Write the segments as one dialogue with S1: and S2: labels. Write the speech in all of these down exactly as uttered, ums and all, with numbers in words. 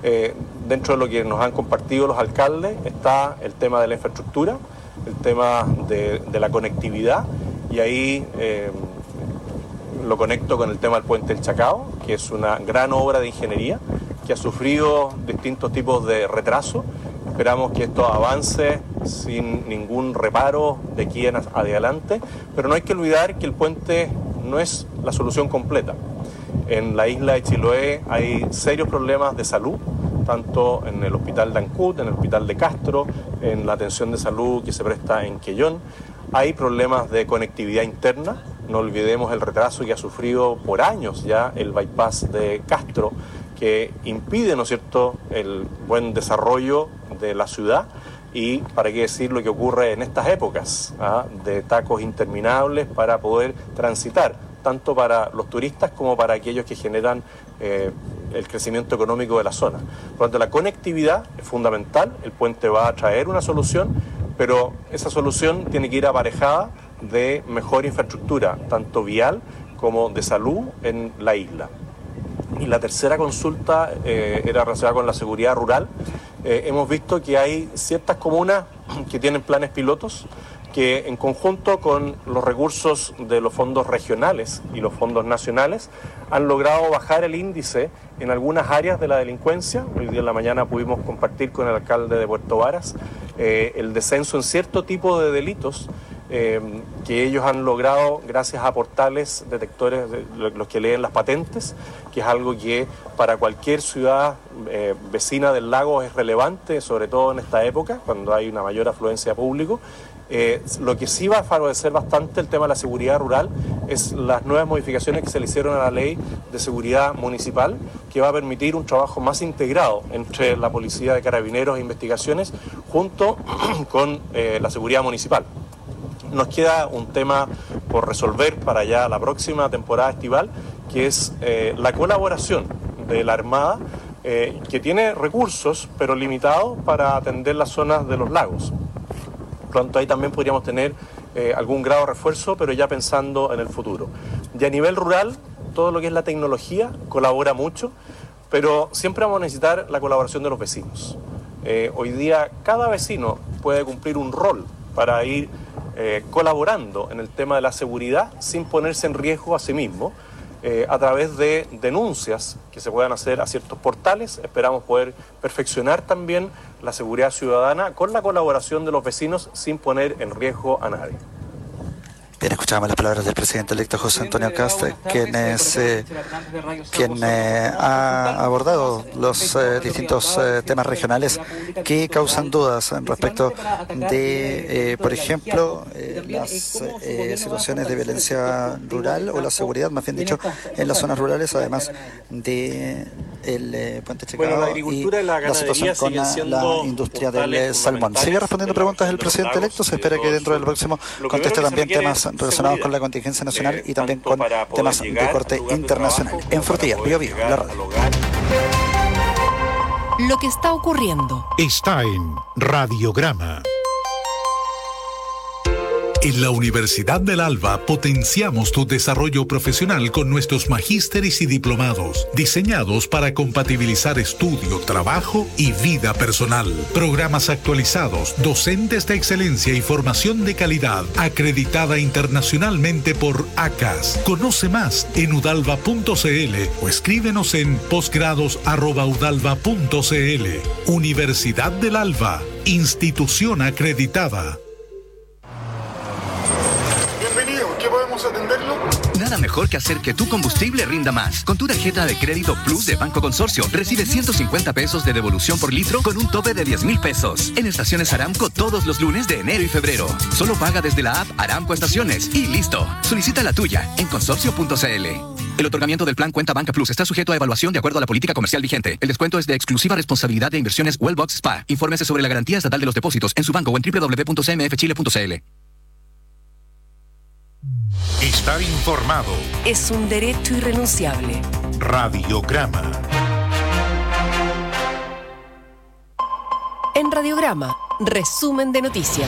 S1: Eh, dentro de lo que nos han compartido los alcaldes está el tema de la infraestructura, el tema de, de la conectividad, y ahí eh, lo conecto con el tema del puente del Chacao, que es una gran obra de ingeniería que ha sufrido distintos tipos de retraso. Esperamos que esto avance sin ningún reparo de aquí en adelante, pero no hay que olvidar que el puente no es la solución completa. En la isla de Chiloé hay serios problemas de salud, tanto en el hospital de Ancud, en el hospital de Castro, en la atención de salud que se presta en Quellón. Hay problemas de conectividad interna, no olvidemos el retraso que ha sufrido por años ya el bypass de Castro, que impide, ¿no es cierto?, el buen desarrollo de la ciudad. Y para qué decir lo que ocurre en estas épocas, ¿ah? de tacos interminables para poder transitar, tanto para los turistas como para aquellos que generan eh, el crecimiento económico de la zona. Por lo tanto, la conectividad es fundamental, el puente va a traer una solución, pero esa solución tiene que ir aparejada de mejor infraestructura, tanto vial como de salud en la isla. Y la tercera consulta eh, era relacionada con la seguridad rural. Eh, hemos visto que hay ciertas comunas que tienen planes pilotos que en conjunto con los recursos de los fondos regionales y los fondos nacionales han logrado bajar el índice en algunas áreas de la delincuencia. Hoy día en la mañana pudimos compartir con el alcalde de Puerto Varas eh, el descenso en cierto tipo de delitos eh, que ellos han logrado gracias a portales detectores, de los que leen las patentes, que es algo que para cualquier ciudad eh, vecina del lago es relevante, sobre todo en esta época, cuando hay una mayor afluencia de público. Eh, lo que sí va a favorecer bastante el tema de la seguridad rural es las nuevas modificaciones que se le hicieron a la ley de seguridad municipal, que va a permitir un trabajo más integrado entre la policía de carabineros e investigaciones junto con eh, la seguridad municipal. Nos queda un tema por resolver para ya la próxima temporada estival, que es eh, la colaboración de la Armada, eh, que tiene recursos pero limitados para atender las zonas de los lagos. Por lo tanto, ahí también podríamos tener eh, algún grado de refuerzo, pero ya pensando en el futuro. Y a nivel rural, todo lo que es la tecnología colabora mucho, pero siempre vamos a necesitar la colaboración de los vecinos. Eh, hoy día cada vecino puede cumplir un rol para ir eh, colaborando en el tema de la seguridad sin ponerse en riesgo a sí mismo. Eh, a través de denuncias que se puedan hacer a ciertos portales. Esperamos poder perfeccionar también la seguridad ciudadana con la colaboración de los vecinos sin poner en riesgo a nadie.
S2: Bien, escuchábamos las palabras del presidente electo José Antonio Kast, quien, es, eh, quien eh, ha abordado los eh, distintos eh, temas regionales que causan dudas respecto de, eh, por ejemplo, eh, las eh, situaciones de violencia rural o la seguridad, más bien dicho, en las zonas rurales, además de el eh, puente Chacao, bueno, la agricultura y, y la, la situación con la, la industria del salmón. Sigue respondiendo preguntas el presidente electo. Se espera que dentro del próximo conteste también temas relacionados con la contingencia nacional y también con temas de corte internacional. En Frutillas, Bío Bío, la radio.
S3: Lo que está ocurriendo
S4: está en Radiograma. En la Universidad del Alba potenciamos tu desarrollo profesional con nuestros magísteres y diplomados, diseñados para compatibilizar estudio, trabajo y vida personal. Programas actualizados, docentes de excelencia y formación de calidad, acreditada internacionalmente por A C A S. Conoce más en udalva punto cl o escríbenos en posgrados arroba udalva punto cl. Universidad del Alba, institución acreditada.
S5: ¿Qué podemos atenderlo?
S6: Nada mejor que hacer que tu combustible rinda más. Con tu tarjeta de crédito Plus de Banco Consorcio, recibe ciento cincuenta pesos de devolución por litro con un tope de diez mil pesos. En estaciones Aramco todos los lunes de enero y febrero. Solo paga desde la app Aramco Estaciones y listo. Solicita la tuya en consorcio punto cl. El otorgamiento del plan Cuenta Banca Plus está sujeto a evaluación de acuerdo a la política comercial vigente. El descuento es de exclusiva responsabilidad de Inversiones Wellbox Spa. Infórmese sobre la garantía estatal de los depósitos en su banco o en doble u doble u doble u punto c m f chile punto c l.
S4: Estar informado
S3: es un derecho irrenunciable.
S4: Radiograma.
S3: En Radiograma, resumen de noticias.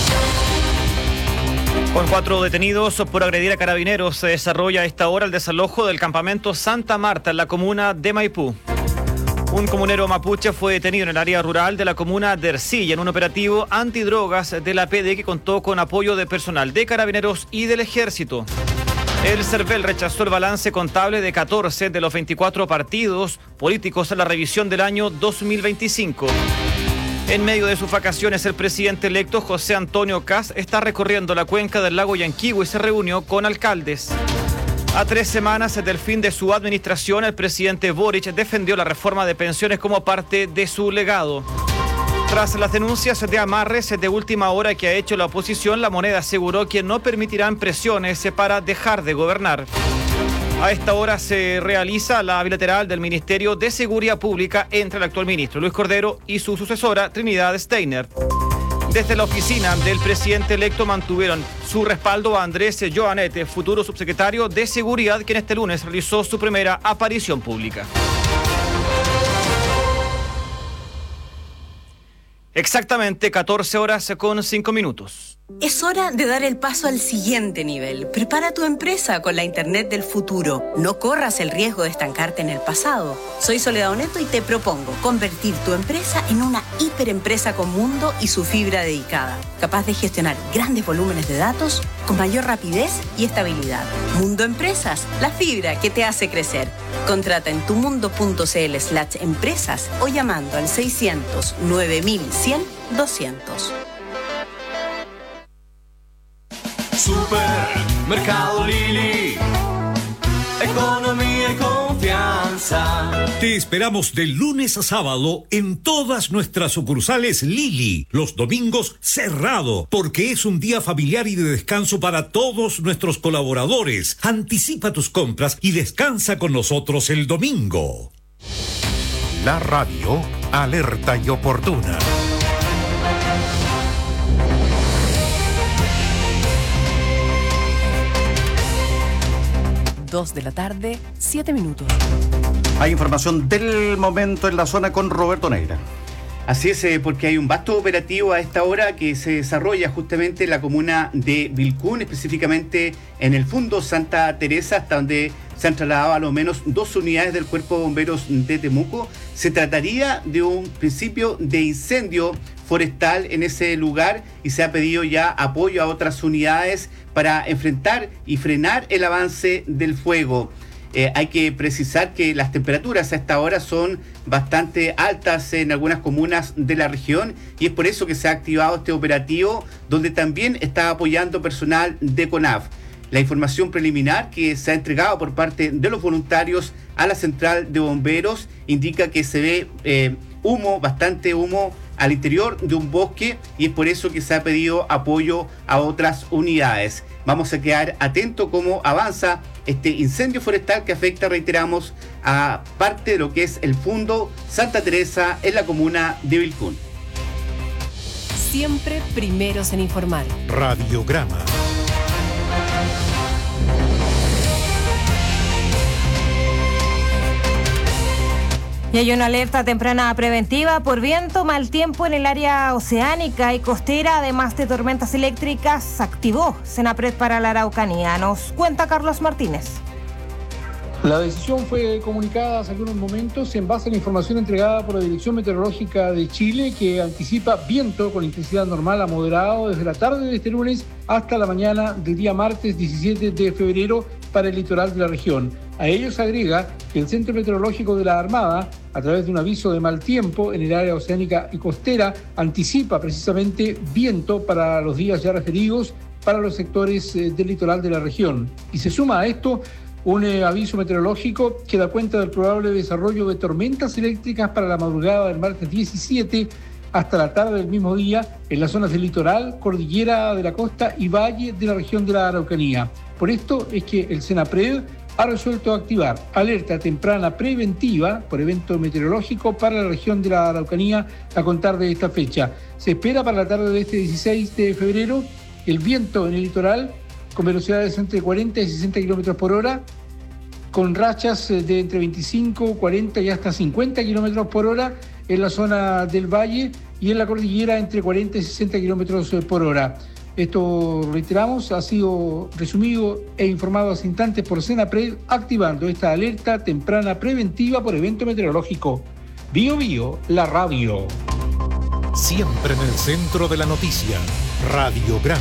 S7: Con cuatro detenidos por agredir a carabineros, se desarrolla a esta hora el desalojo del campamento Santa Marta en la comuna de Maipú. Un comunero mapuche fue detenido en el área rural de la comuna de Ercilla en un operativo antidrogas de la P D que contó con apoyo de personal de Carabineros y del Ejército. El CERVEL rechazó el balance contable de catorce de los veinticuatro partidos políticos en la revisión del año dos mil veinticinco. En medio de sus vacaciones, el presidente electo José Antonio Kast está recorriendo la cuenca del lago Yanquihue y se reunió con alcaldes. A tres semanas del fin de su administración, el presidente Boric defendió la reforma de pensiones como parte de su legado. Tras las denuncias de amarres de última hora que ha hecho la oposición, la Moneda aseguró que no permitirán presiones para dejar de gobernar. A esta hora se realiza la bilateral del Ministerio de Seguridad Pública entre el actual ministro Luis Cordero y su sucesora Trinidad Steiner. Desde la oficina del presidente electo mantuvieron su respaldo a Andrés Joanet, futuro subsecretario de Seguridad, quien este lunes realizó su primera aparición pública. Exactamente catorce horas con cinco minutos.
S8: Es hora de dar el paso al siguiente nivel. Prepara tu empresa con la Internet del futuro. No corras el riesgo de estancarte en el pasado. Soy Soledad Oneto y te propongo convertir tu empresa en una hiperempresa con mundo y su fibra dedicada, capaz de gestionar grandes volúmenes de datos con mayor rapidez y estabilidad. Mundo Empresas, la fibra que te hace crecer. Contrata en tumundo.cl slash empresas o llamando al seiscientos nueve mil cien doscientos.
S9: Supermercado Lili, economía y confianza.
S10: Te esperamos de lunes a sábado en todas nuestras sucursales Lili. Los domingos cerrado, porque es un día familiar y de descanso para todos nuestros colaboradores. Anticipa tus compras y descansa con nosotros el domingo.
S4: La radio alerta y oportuna.
S3: dos de la tarde, siete minutos.
S11: Hay información del momento en la zona con Roberto Neira.
S12: Así es, eh, porque hay un vasto operativo a esta hora que se desarrolla justamente en la comuna de Vilcún, específicamente en el Fundo Santa Teresa, hasta donde se han trasladado a lo menos dos unidades del Cuerpo de Bomberos de Temuco. Se trataría de un principio de incendio forestal en ese lugar y se ha pedido ya apoyo a otras unidades para enfrentar y frenar el avance del fuego. Eh, hay que precisar que las temperaturas a esta hora son bastante altas en algunas comunas de la región y es por eso que se ha activado este operativo, donde también está apoyando personal de CONAF. La información preliminar que se ha entregado por parte de los voluntarios a la central de bomberos indica que se ve eh, humo, bastante humo al interior de un bosque y es por eso que se ha pedido apoyo a otras unidades. Vamos a quedar atentos cómo avanza este incendio forestal que afecta, reiteramos, a parte de lo que es el Fundo Santa Teresa en la comuna de Vilcún.
S3: Siempre primeros en informar.
S4: Radiograma.
S13: Y hay una alerta temprana preventiva por viento, mal tiempo en el área oceánica y costera, además de tormentas eléctricas. Se activó Senapred para la Araucanía. Nos cuenta Carlos Martínez.
S14: La decisión fue comunicada hace algunos momentos en base a la información entregada por la Dirección Meteorológica de Chile, que anticipa viento con intensidad normal a moderado desde la tarde de este lunes hasta la mañana del día martes diecisiete de febrero para el litoral de la región. A ello se agrega que el Centro Meteorológico de la Armada, a través de un aviso de mal tiempo en el área oceánica y costera, anticipa precisamente viento para los días ya referidos para los sectores eh, del litoral de la región. Y se suma a esto un eh, aviso meteorológico que da cuenta del probable desarrollo de tormentas eléctricas para la madrugada del martes diecisiete hasta la tarde del mismo día en las zonas del litoral, cordillera de la costa y valle de la región de la Araucanía. Por esto es que el Senapred ha resuelto activar alerta temprana preventiva por evento meteorológico para la región de la Araucanía a contar de esta fecha. Se espera para la tarde de este dieciséis de febrero el viento en el litoral con velocidades entre cuarenta y sesenta kilómetros por hora, con rachas de entre veinticinco, cuarenta y hasta cincuenta kilómetros por hora en la zona del valle y en la cordillera entre cuarenta y sesenta kilómetros por hora. Esto, reiteramos, ha sido resumido e informado hace instantes por Senapred, activando esta alerta temprana preventiva por evento meteorológico. Bio Bio, la radio.
S4: Siempre en el centro de la noticia. Radiograma.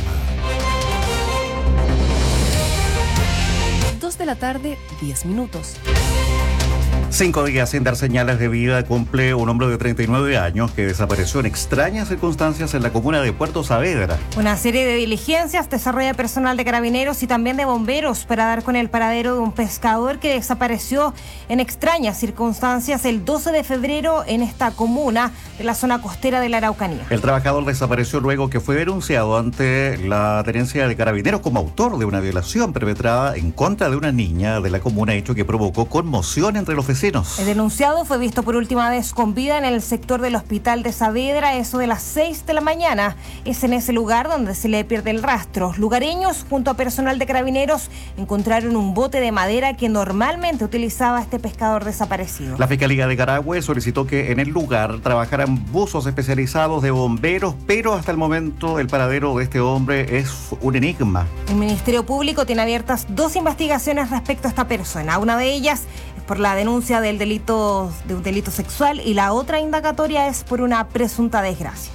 S3: dos de la tarde, diez minutos.
S11: Cinco días sin dar señales de vida cumple un hombre de treinta y nueve años que desapareció en extrañas circunstancias en la comuna de Puerto Saavedra.
S13: Una serie de diligencias desarrolla personal de carabineros y también de bomberos para dar con el paradero de un pescador que desapareció en extrañas circunstancias el doce de febrero en esta comuna de la zona costera de la Araucanía.
S11: El trabajador desapareció luego que fue denunciado ante la tenencia de carabineros como autor de una violación perpetrada en contra de una niña de la comuna, hecho que provocó conmoción entre los vecinos.
S13: El denunciado fue visto por última vez con vida en el sector del hospital de Saavedra, eso de las seis de la mañana. Es en ese lugar donde se le pierde el rastro. Lugareños, junto a personal de carabineros, encontraron un bote de madera que normalmente utilizaba este pescador desaparecido.
S11: La Fiscalía de Carahue solicitó que en el lugar trabajaran buzos especializados de bomberos, pero hasta el momento el paradero de este hombre es un enigma.
S13: El Ministerio Público tiene abiertas dos investigaciones respecto a esta persona. Una de ellas es por la denuncia del delito de un delito sexual y la otra indagatoria es por una presunta desgracia.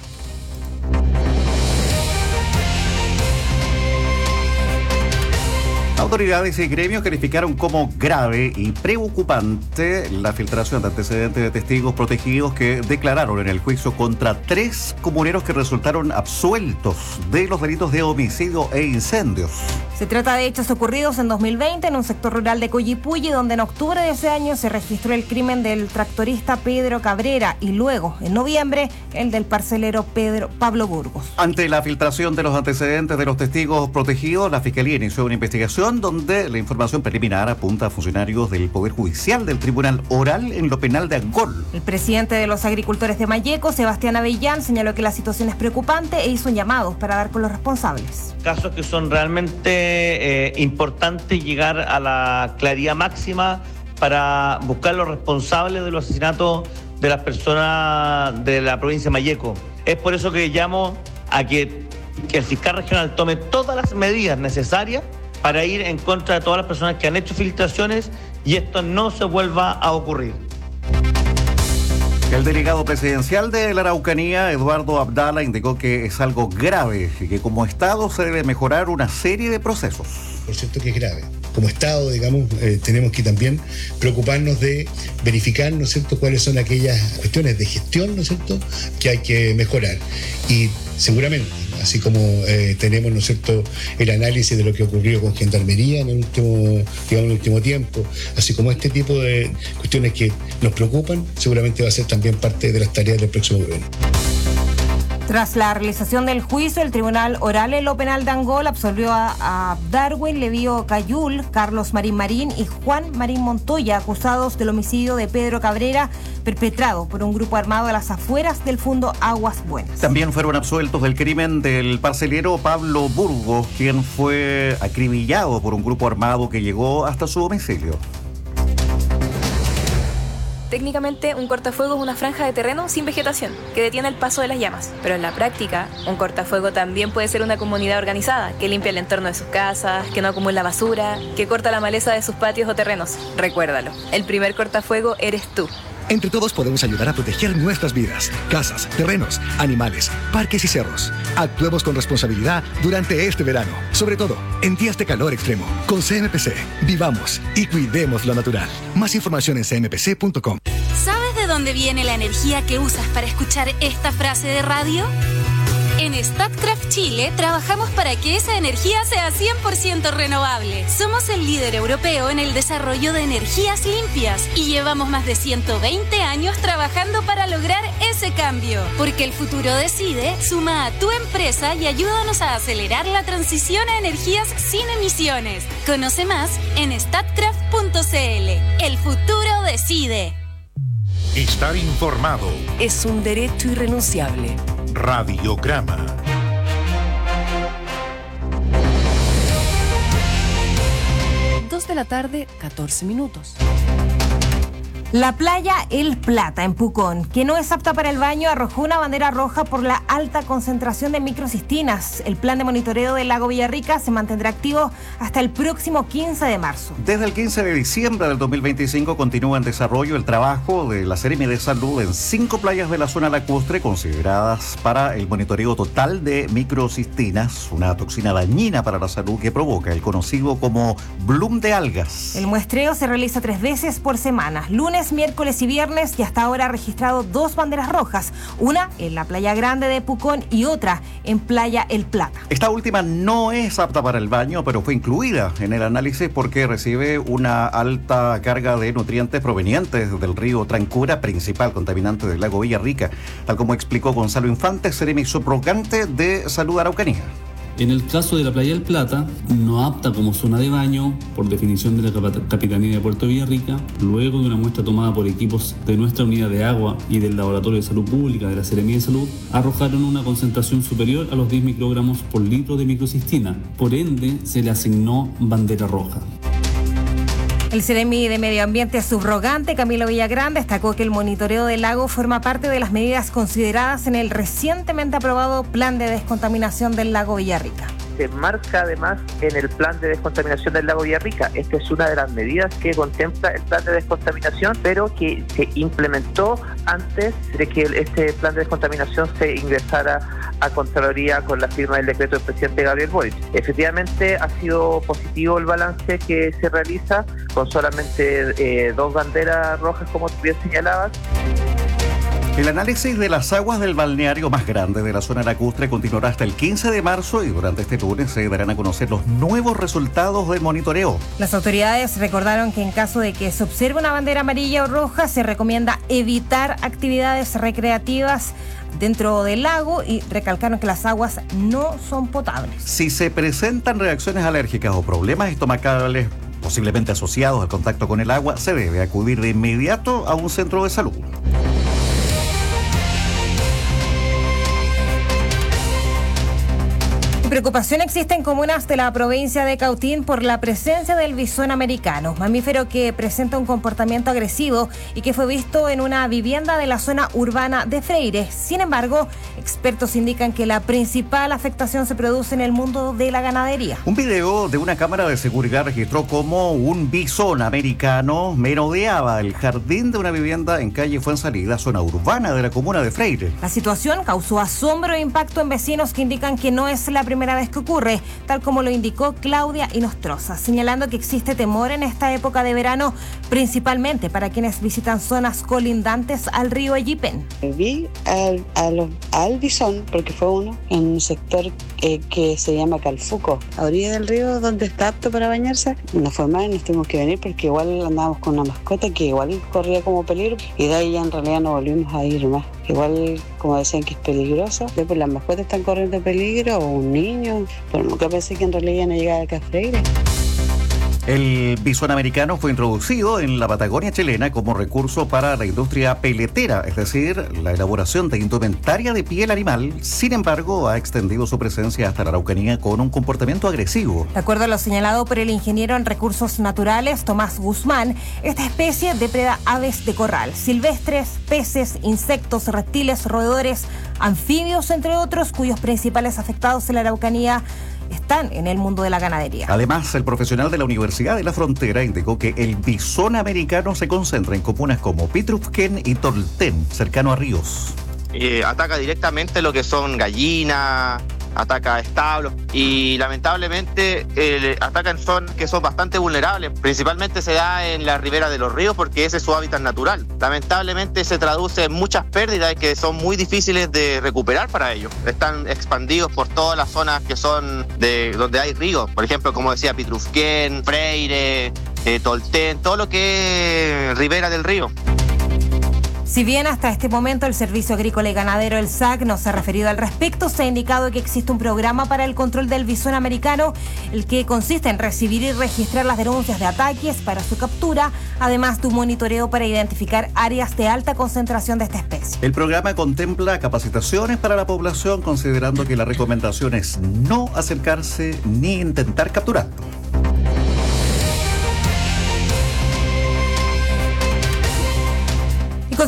S11: Autoridades y gremios calificaron como grave y preocupante la filtración de antecedentes de testigos protegidos que declararon en el juicio contra tres comuneros que resultaron absueltos de los delitos de homicidio e incendios.
S13: Se trata de hechos ocurridos en dos mil veinte en un sector rural de Coyipulli, donde en octubre de ese año se registró el crimen del tractorista Pedro Cabrera y luego, en noviembre, el del parcelero Pedro Pablo Burgos.
S11: Ante la filtración de los antecedentes de los testigos protegidos, la Fiscalía inició una investigación donde la información preliminar apunta a funcionarios del Poder Judicial del Tribunal Oral en lo penal de Angol.
S13: El presidente de los agricultores de Malleco, Sebastián Avellán, señaló que la situación es preocupante e hizo un llamado para dar con los responsables.
S15: Casos que son realmente eh, importantes, llegar a la claridad máxima para buscar los responsables de los asesinatos de las personas de la provincia de Malleco. Es por eso que llamo a que, que el fiscal regional tome todas las medidas necesarias para ir en contra de todas las personas que han hecho filtraciones y esto no se vuelva a ocurrir.
S11: El delegado presidencial de la Araucanía, Eduardo Abdala, indicó que es algo grave y que como Estado se debe mejorar una serie de procesos.
S16: Por cierto que es grave. Como Estado, digamos, eh, tenemos que también preocuparnos de verificar, ¿no es cierto?, cuáles son aquellas cuestiones de gestión, ¿no es cierto?, que hay que mejorar. Y seguramente, así como eh, tenemos, ¿no es cierto?, el análisis de lo que ocurrió con Gendarmería en el último, digamos, en el último tiempo, así como este tipo de cuestiones que nos preocupan, seguramente va a ser también parte de las tareas del próximo gobierno.
S13: Tras la realización del juicio, el Tribunal Oral en lo penal de Angol absolvió a, a Darwin Levío Cayul, Carlos Marín Marín y Juan Marín Montoya, acusados del homicidio de Pedro Cabrera, perpetrado por un grupo armado a las afueras del Fundo Aguas Buenas.
S11: También fueron absueltos del crimen del parcelero Pablo Burgos, quien fue acribillado por un grupo armado que llegó hasta su domicilio.
S17: Técnicamente, un cortafuego es una franja de terreno sin vegetación que detiene el paso de las llamas. Pero en la práctica, un cortafuego también puede ser una comunidad organizada que limpia el entorno de sus casas, que no acumula basura, que corta la maleza de sus patios o terrenos. Recuérdalo, el primer cortafuego eres tú.
S6: Entre todos podemos ayudar a proteger nuestras vidas, casas, terrenos, animales, parques y cerros. Actuemos con responsabilidad durante este verano, sobre todo en días de calor extremo. Con C M P C, vivamos y cuidemos lo natural. Más información en c m p c punto com.
S18: ¿Sabes de dónde viene la energía que usas para escuchar esta frase de radio? En Statkraft Chile trabajamos para que esa energía sea cien por ciento renovable. Somos el líder europeo en el desarrollo de energías limpias y llevamos más de ciento veinte años trabajando para lograr ese cambio. Porque el futuro decide, suma a tu empresa y ayúdanos a acelerar la transición a energías sin emisiones. Conoce más en statkraft punto c l. El futuro decide.
S4: Estar informado
S3: es un derecho irrenunciable.
S4: Radiograma.
S3: dos de la tarde, catorce minutos.
S13: La playa El Plata, en Pucón, que no es apta para el baño, arrojó una bandera roja por la alta concentración de microcistinas. El plan de monitoreo del lago Villarrica se mantendrá activo hasta el próximo quince de marzo.
S11: Desde el quince de diciembre del dos mil veinticinco continúa en desarrollo el trabajo de la Seremi de Salud en cinco playas de la zona lacustre consideradas para el monitoreo total de microcistinas, una toxina dañina para la salud que provoca el conocido como bloom de algas.
S13: El muestreo se realiza tres veces por semana, lunes, miércoles y viernes, y hasta ahora ha registrado dos banderas rojas, una en la Playa Grande de Pucón y otra en Playa El Plata.
S11: Esta última no es apta para el baño, pero fue incluida en el análisis porque recibe una alta carga de nutrientes provenientes del río Trancura, principal contaminante del lago Villarrica, tal como explicó Gonzalo Infante, seremi subrogante de Salud Araucanía.
S19: En el caso de la Playa del Plata, no apta como zona de baño por definición de la Capitanía de Puerto Villarrica, luego de una muestra tomada por equipos de nuestra unidad de agua y del Laboratorio de Salud Pública de la Seremi de Salud, arrojaron una concentración superior a los diez microgramos por litro de microcistina. Por ende, se le asignó bandera roja.
S13: El Seremi de Medio Ambiente subrogante, Camilo Villagrán, destacó que el monitoreo del lago forma parte de las medidas consideradas en el recientemente aprobado Plan de Descontaminación del lago Villarrica.
S20: Se marca además en el plan de descontaminación del lago Villarrica. Esta es una de las medidas que contempla el plan de descontaminación, pero que se implementó antes de que este plan de descontaminación se ingresara a Contraloría con la firma del decreto del presidente Gabriel Boric. Efectivamente ha sido positivo el balance que se realiza, con solamente eh, dos banderas rojas, como tú bien señalabas.
S11: El análisis de las aguas del balneario más grande de la zona lacustre continuará hasta el quince de marzo y durante este lunes se darán a conocer los nuevos resultados del monitoreo.
S13: Las autoridades recordaron que en caso de que se observe una bandera amarilla o roja, se recomienda evitar actividades recreativas dentro del lago y recalcaron que las aguas no son potables.
S11: Si se presentan reacciones alérgicas o problemas estomacales posiblemente asociados al contacto con el agua, se debe acudir de inmediato a un centro de salud.
S13: Preocupación existe en comunas de la provincia de Cautín por la presencia del bisón americano, mamífero que presenta un comportamiento agresivo y que fue visto en una vivienda de la zona urbana de Freire. Sin embargo, expertos indican que la principal afectación se produce en el mundo de la ganadería.
S11: Un video de una cámara de seguridad registró cómo un bisón americano merodeaba el jardín de una vivienda en calle Fuensalida, zona urbana de la comuna de Freire.
S13: La situación causó asombro e impacto en vecinos que indican que no es la primera vez que ocurre, tal como lo indicó Claudia Inostroza, señalando que existe temor en esta época de verano, principalmente para quienes visitan zonas colindantes al río Eyipen.
S21: Vi al, al, al bisón, porque fue uno, en un sector eh, que se llama Calfuco, a orilla del río, donde está apto para bañarse. Nos fue mal, nos tuvimos que venir porque igual andábamos con una mascota que igual corría como peligro, y de ahí ya en realidad no volvimos a ir más. Igual, como decían que es peligroso, pues las mascotas están corriendo peligro, o un niño, pero nunca pensé que en realidad no llegaba acá a Freire.
S11: El bisón americano fue introducido en la Patagonia chilena como recurso para la industria peletera, es decir, la elaboración de indumentaria de piel animal. Sin embargo, ha extendido su presencia hasta la Araucanía con un comportamiento agresivo.
S13: De acuerdo a lo señalado por el ingeniero en recursos naturales, Tomás Guzmán, esta especie depreda aves de corral, silvestres, peces, insectos, reptiles, roedores, anfibios, entre otros, cuyos principales afectados en la Araucanía están en el mundo de la ganadería.
S11: Además, el profesional de la Universidad de la Frontera indicó que el bisón americano se concentra en comunas como Pitrufquén y Tolten, cercano a ríos.
S22: Eh, ataca directamente lo que son gallinas, ataca establos y lamentablemente eh, ataca en zonas que son bastante vulnerables. Principalmente se da en la ribera de los ríos porque ese es su hábitat natural. Lamentablemente se traduce en muchas pérdidas que son muy difíciles de recuperar para ellos. Están expandidos por todas las zonas que son de donde hay ríos. Por ejemplo, como decía, Pitrufquén, Freire, eh, Tolten, todo lo que es ribera del río.
S13: Si bien hasta este momento el Servicio Agrícola y Ganadero, el S A C, no se ha referido al respecto, se ha indicado que existe un programa para el control del bisón americano, el que consiste en recibir y registrar las denuncias de ataques para su captura, además de un monitoreo para identificar áreas de alta concentración de esta especie.
S11: El programa contempla capacitaciones para la población, considerando que la recomendación es no acercarse ni intentar capturarlo.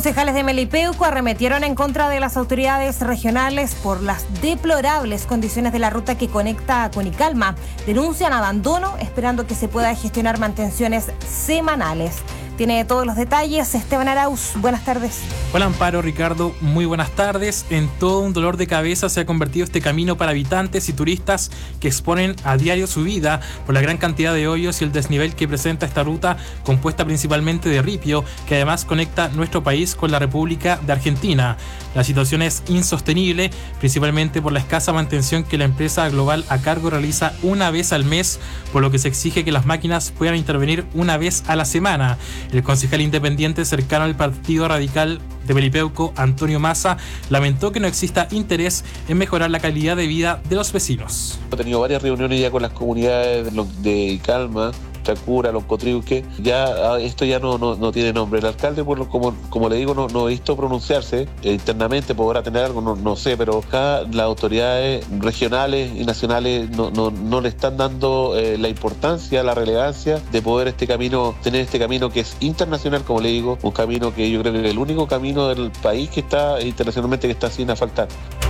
S13: Concejales de Melipeuco arremetieron en contra de las autoridades regionales por las deplorables condiciones de la ruta que conecta con Icalma. Denuncian abandono, esperando que se pueda gestionar mantenciones semanales. Tiene todos los detalles Esteban Arauz. Buenas tardes.
S1: Hola Amparo, Ricardo, muy buenas tardes. En todo un dolor de cabeza se ha convertido este camino para habitantes y turistas que exponen a diario su vida por la gran cantidad de hoyos y el desnivel que presenta esta ruta, compuesta principalmente de ripio, que además conecta nuestro país con la República de Argentina. La situación es insostenible, principalmente por la escasa mantención que la empresa Global a cargo realiza una vez al mes, por lo que se exige que las máquinas puedan intervenir una vez a la semana. El concejal independiente cercano al Partido Radical de Melipeuco, Antonio Massa, lamentó que no exista interés en mejorar la calidad de vida de los vecinos.
S2: He tenido varias reuniones ya con las comunidades de Icalma, Chacura, Loncotriuque. Ya esto ya no, no, no tiene nombre. El alcalde, por lo, como, como le digo, no, no he visto pronunciarse eh, internamente, podrá tener algo, no, no sé, pero acá las autoridades regionales y nacionales no, no, no le están dando eh, la importancia, la relevancia de poder este camino, tener este camino que es internacional, como le digo, un camino que yo creo que es el único camino del país que está internacionalmente que está sin asfaltar.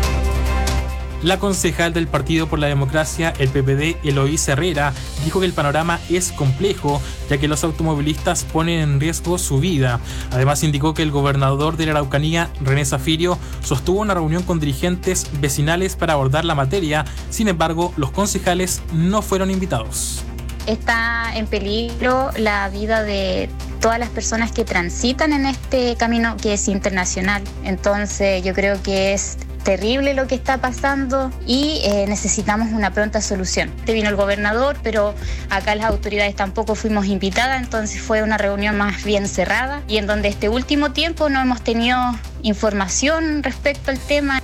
S1: La concejal del Partido por la Democracia, el P P D, Eloísa Herrera, dijo que el panorama es complejo, ya que los automovilistas ponen en riesgo su vida. Además, indicó que el gobernador de la Araucanía, René Zafirio, sostuvo una reunión con dirigentes vecinales para abordar la materia. Sin embargo, los concejales no fueron invitados.
S23: Está en peligro la vida de todas las personas que transitan en este camino que es internacional. Entonces, yo creo que es terrible lo que está pasando y eh, necesitamos una pronta solución. Te vino el gobernador, pero acá las autoridades tampoco fuimos invitadas, entonces fue una reunión más bien cerrada y en donde este último tiempo no hemos tenido información respecto al tema.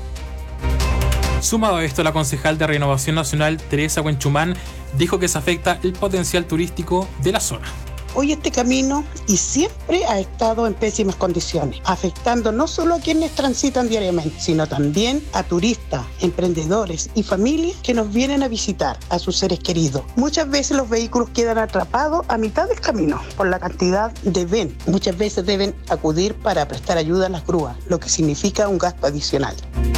S1: Sumado a esto, la concejal de Renovación Nacional, Teresa Huenchumán, dijo que se afecta el potencial turístico de la zona.
S24: Hoy este camino y siempre ha estado en pésimas condiciones, afectando no solo a quienes transitan diariamente, sino también a turistas, emprendedores y familias que nos vienen a visitar a sus seres queridos. Muchas veces los vehículos quedan atrapados a mitad del camino por la cantidad de ven. Muchas veces deben acudir para prestar ayuda a las grúas, lo que significa un gasto adicional.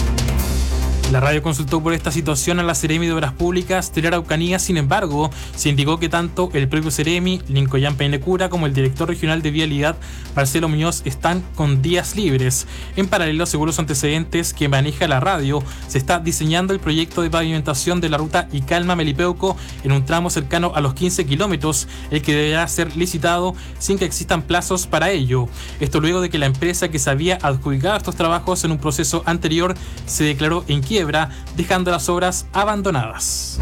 S1: La radio consultó por esta situación a la Seremi de Obras Públicas de la Araucanía. Sin embargo, se indicó que tanto el propio Seremi, Lincoln Painecura, como el director regional de Vialidad, Marcelo Muñoz, están con días libres. En paralelo, según los antecedentes que maneja la radio, se está diseñando el proyecto de pavimentación de la ruta Icalma-Melipeuco en un tramo cercano a los quince kilómetros, el que deberá ser licitado sin que existan plazos para ello. Esto luego de que la empresa que se había adjudicado estos trabajos en un proceso anterior se declaró en quiebra, dejando las obras abandonadas.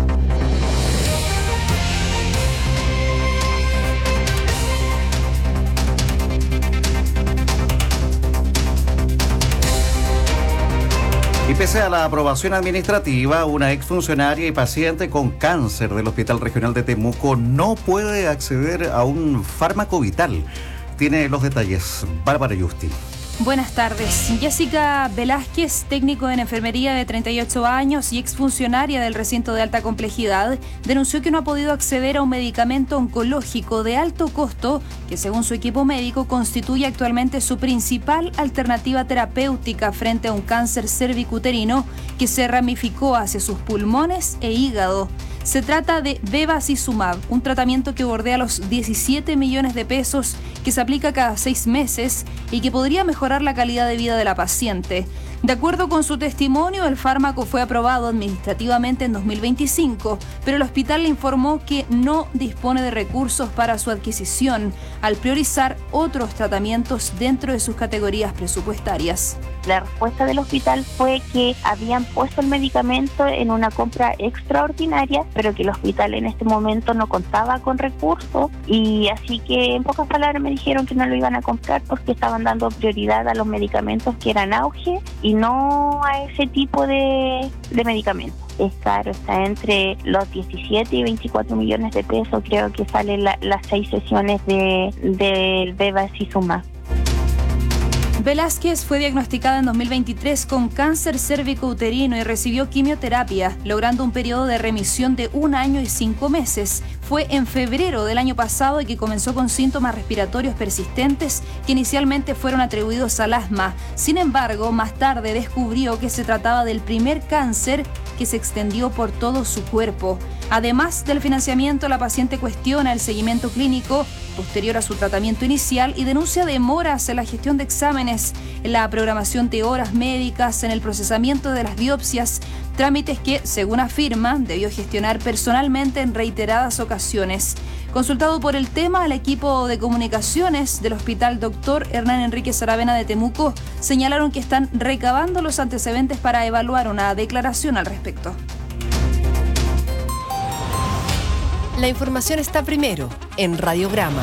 S11: Y pese a la aprobación administrativa, una exfuncionaria y paciente con cáncer del Hospital Regional de Temuco no puede acceder a un fármaco vital. Tiene los detalles Bárbara Justi.
S25: Buenas tardes. Jessica Velázquez, técnico en enfermería de treinta y ocho años y exfuncionaria del recinto de alta complejidad, denunció que no ha podido acceder a un medicamento oncológico de alto costo que, según su equipo médico, constituye actualmente su principal alternativa terapéutica frente a un cáncer cervicuterino que se ramificó hacia sus pulmones e hígado. Se trata de Bevacizumab, un tratamiento que bordea los diecisiete millones de pesos, que se aplica cada seis meses y que podría mejorar la calidad de vida de la paciente. De acuerdo con su testimonio, el fármaco fue aprobado administrativamente en dos mil veinticinco, pero el hospital le informó que no dispone de recursos para su adquisición, al priorizar otros tratamientos dentro de sus categorías presupuestarias.
S26: La respuesta del hospital fue que habían puesto el medicamento en una compra extraordinaria, pero que el hospital en este momento no contaba con recursos, y así que en pocas palabras me dijeron que no lo iban a comprar porque estaban dando prioridad a los medicamentos que eran auge y no a ese tipo de, de medicamentos. Es caro, está entre los diecisiete y veinticuatro millones de pesos, creo que salen la, las seis sesiones de, del Bevacizumab.
S25: Velázquez fue diagnosticada en dos mil veintitrés con cáncer cérvico-uterino y recibió quimioterapia, logrando un periodo de remisión de un año y cinco meses. Fue en febrero del año pasado y que comenzó con síntomas respiratorios persistentes que inicialmente fueron atribuidos al asma. Sin embargo, más tarde descubrió que se trataba del primer cáncer que se extendió por todo su cuerpo. Además del financiamiento, la paciente cuestiona el seguimiento clínico posterior a su tratamiento inicial y denuncia demoras en la gestión de exámenes, en la programación de horas médicas, en el procesamiento de las biopsias, trámites que, según afirma, debió gestionar personalmente en reiteradas ocasiones. Consultado por el tema, el equipo de comunicaciones del Hospital Doctor Hernán Enríquez Aravena de Temuco señalaron que están recabando los antecedentes para evaluar una declaración al respecto.
S3: La información está primero en Radiograma.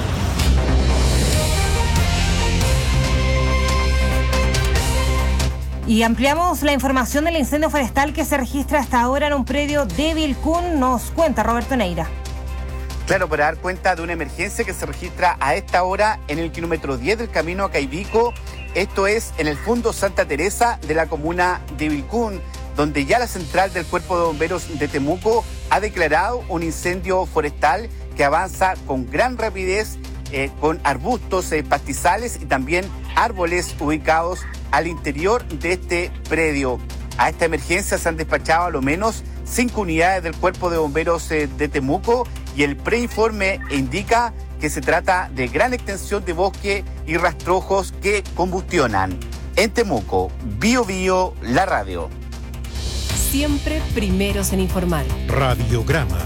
S13: Y ampliamos la información del incendio forestal que se registra hasta ahora en un predio de Vilcún. Nos cuenta Roberto Neira.
S5: Claro, para dar cuenta de una emergencia que se registra a esta hora en el kilómetro diez del camino a Caibico. Esto es en el Fundo Santa Teresa de la comuna de Vilcún, donde ya la central del Cuerpo de Bomberos de Temuco ha declarado un incendio forestal que avanza con gran rapidez, eh, con arbustos, eh, pastizales y también árboles ubicados al interior de este predio. A esta emergencia se han despachado a lo menos cinco unidades del Cuerpo de Bomberos eh, de Temuco y el preinforme indica que se trata de gran extensión de bosque y rastrojos que combustionan. En Temuco, Bio Bio, la radio.
S3: Siempre primeros en informar.
S4: Radiograma.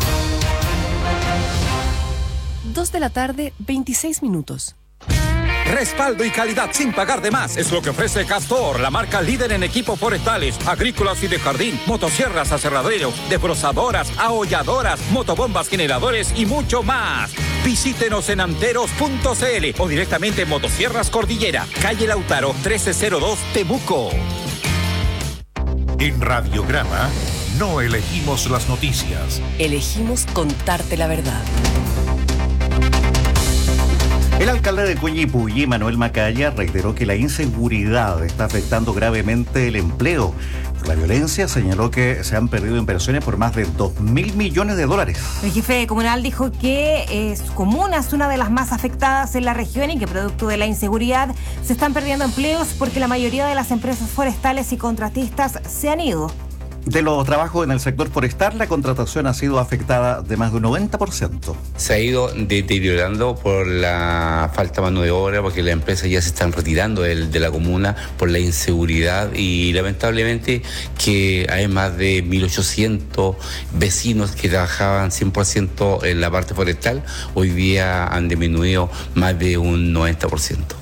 S3: Dos de la tarde, veintiséis minutos.
S7: Respaldo y calidad sin pagar de más es lo que ofrece Castor, la marca líder en equipos forestales, agrícolas y de jardín, motosierras, aserraderos, desbrozadoras, aholladoras, motobombas, generadores y mucho más. Visítenos en anteros punto c l o directamente en Motosierras Cordillera, calle Lautaro trece cero dos, Temuco.
S4: En Radiograma no elegimos las noticias.
S3: Elegimos contarte la verdad.
S11: El alcalde de Coyipulli, Manuel Macaya, reiteró que la inseguridad está afectando gravemente el empleo. Por la violencia, señaló que se han perdido inversiones por más de dos mil millones de dólares.
S13: El jefe comunal dijo que eh, su comuna es una de las más afectadas en la región y que producto de la inseguridad se están perdiendo empleos porque la mayoría de las empresas forestales y contratistas se han ido.
S11: De los trabajos en el sector forestal, la contratación ha sido afectada de más de un noventa por ciento.
S8: Se ha ido deteriorando por la falta de mano de obra, porque las empresas ya se están retirando de, de la comuna por la inseguridad y lamentablemente que hay más de mil ochocientos vecinos que trabajaban cien por ciento en la parte forestal, hoy día han disminuido más de un noventa por ciento.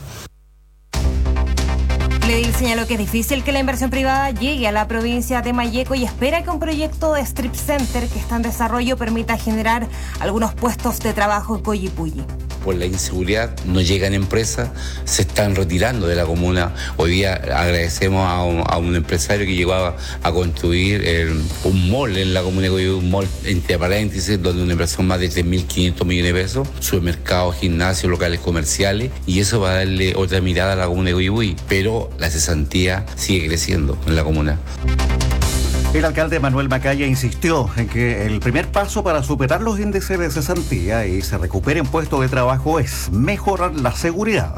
S13: El edil señaló que es difícil que la inversión privada llegue a la provincia de Malleco y espera que un proyecto de strip center que está en desarrollo permita generar algunos puestos de trabajo en Coyipulli.
S8: Por la inseguridad no llegan empresas, se están retirando de la comuna. Hoy día agradecemos a un, a un empresario que llegó a, a construir el, un mall en la comuna de Coyipulli, un mall entre paréntesis, donde una inversión más de tres mil quinientos millones de pesos, supermercados, gimnasios, locales comerciales, y eso va a darle otra mirada a la comuna de Coyipulli, pero la cesantía sigue creciendo en la comuna.
S11: El alcalde Manuel Macaya insistió en que el primer paso para superar los índices de cesantía y se recuperen puestos de trabajo es mejorar la seguridad.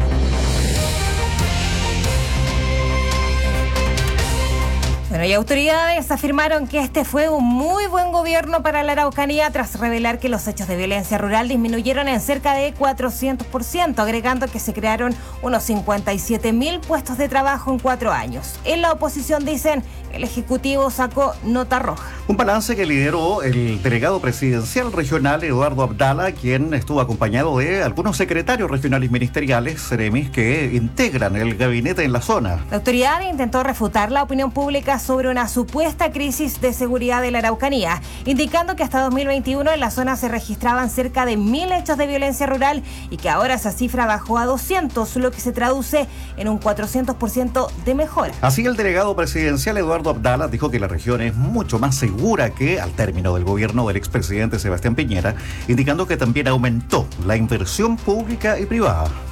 S13: Bueno, y autoridades afirmaron que este fue un muy buen gobierno para la Araucanía tras revelar que los hechos de violencia rural disminuyeron en cerca de cuatrocientos por ciento, agregando que se crearon unos cincuenta y siete mil puestos de trabajo en cuatro años. En la oposición dicen que el Ejecutivo sacó nota roja.
S11: Un balance que lideró el delegado presidencial regional Eduardo Abdala, quien estuvo acompañado de algunos secretarios regionales ministeriales, seremis, que integran el gabinete en la zona.
S13: La autoridad intentó refutar la opinión pública sobre una supuesta crisis de seguridad de la Araucanía, indicando que hasta dos mil veintiuno en la zona se registraban cerca de mil hechos de violencia rural y que ahora esa cifra bajó a doscientos, lo que se traduce en un cuatrocientos por ciento de mejora.
S11: Así, el delegado presidencial Eduardo Abdala dijo que la región es mucho más segura que al término del gobierno del expresidente Sebastián Piñera, indicando que también aumentó la inversión pública y privada.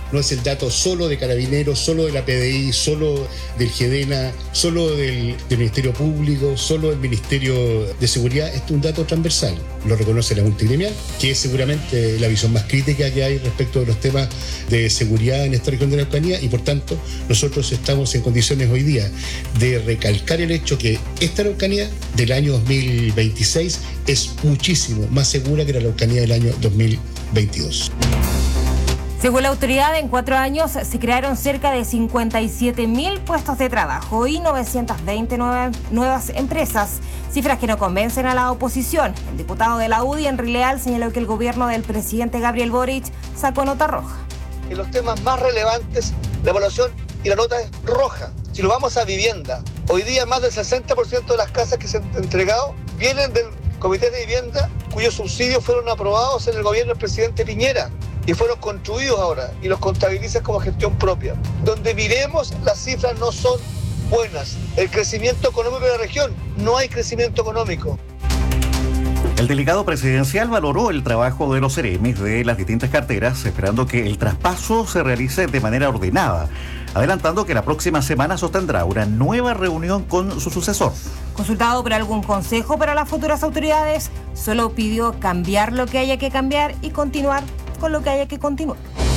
S9: no es el dato solo de Carabineros, solo de la P D I, solo del GEDENA, solo del, del Ministerio Público, solo del Ministerio de Seguridad. Esto es un dato transversal, lo reconoce la multigremial, que es seguramente la visión más crítica que hay respecto de los temas de seguridad en esta región de la Araucanía, y por tanto nosotros estamos en condiciones hoy día de recalcar el hecho que esta Araucanía del año dos mil veintiséis es muchísimo más segura que la Araucanía del año dos mil veintidós.
S13: Según la autoridad, en cuatro años se crearon cerca de cincuenta y siete mil puestos de trabajo y novecientas veinte nuevas, nuevas empresas, cifras que no convencen a la oposición. El diputado de la U D I, Henry Leal, señaló que el gobierno del presidente Gabriel Boric sacó nota roja.
S10: En los temas más relevantes, la evaluación y la nota es roja. Si lo vamos a vivienda, hoy día más del sesenta por ciento de las casas que se han entregado vienen del Comité de Vivienda, cuyos subsidios fueron aprobados en el gobierno del presidente Piñera y fueron construidos ahora y los contabilizan como gestión propia. Donde miremos, las cifras no son buenas. El crecimiento económico de la región, no hay crecimiento económico.
S11: El delegado presidencial valoró el trabajo de los seremis de las distintas carteras, esperando que el traspaso se realice de manera ordenada, adelantando que la próxima semana sostendrá una nueva reunión con su sucesor.
S13: Consultado por algún consejo para las futuras autoridades, solo pidió cambiar lo que haya que cambiar y continuar con lo que haya que continuar.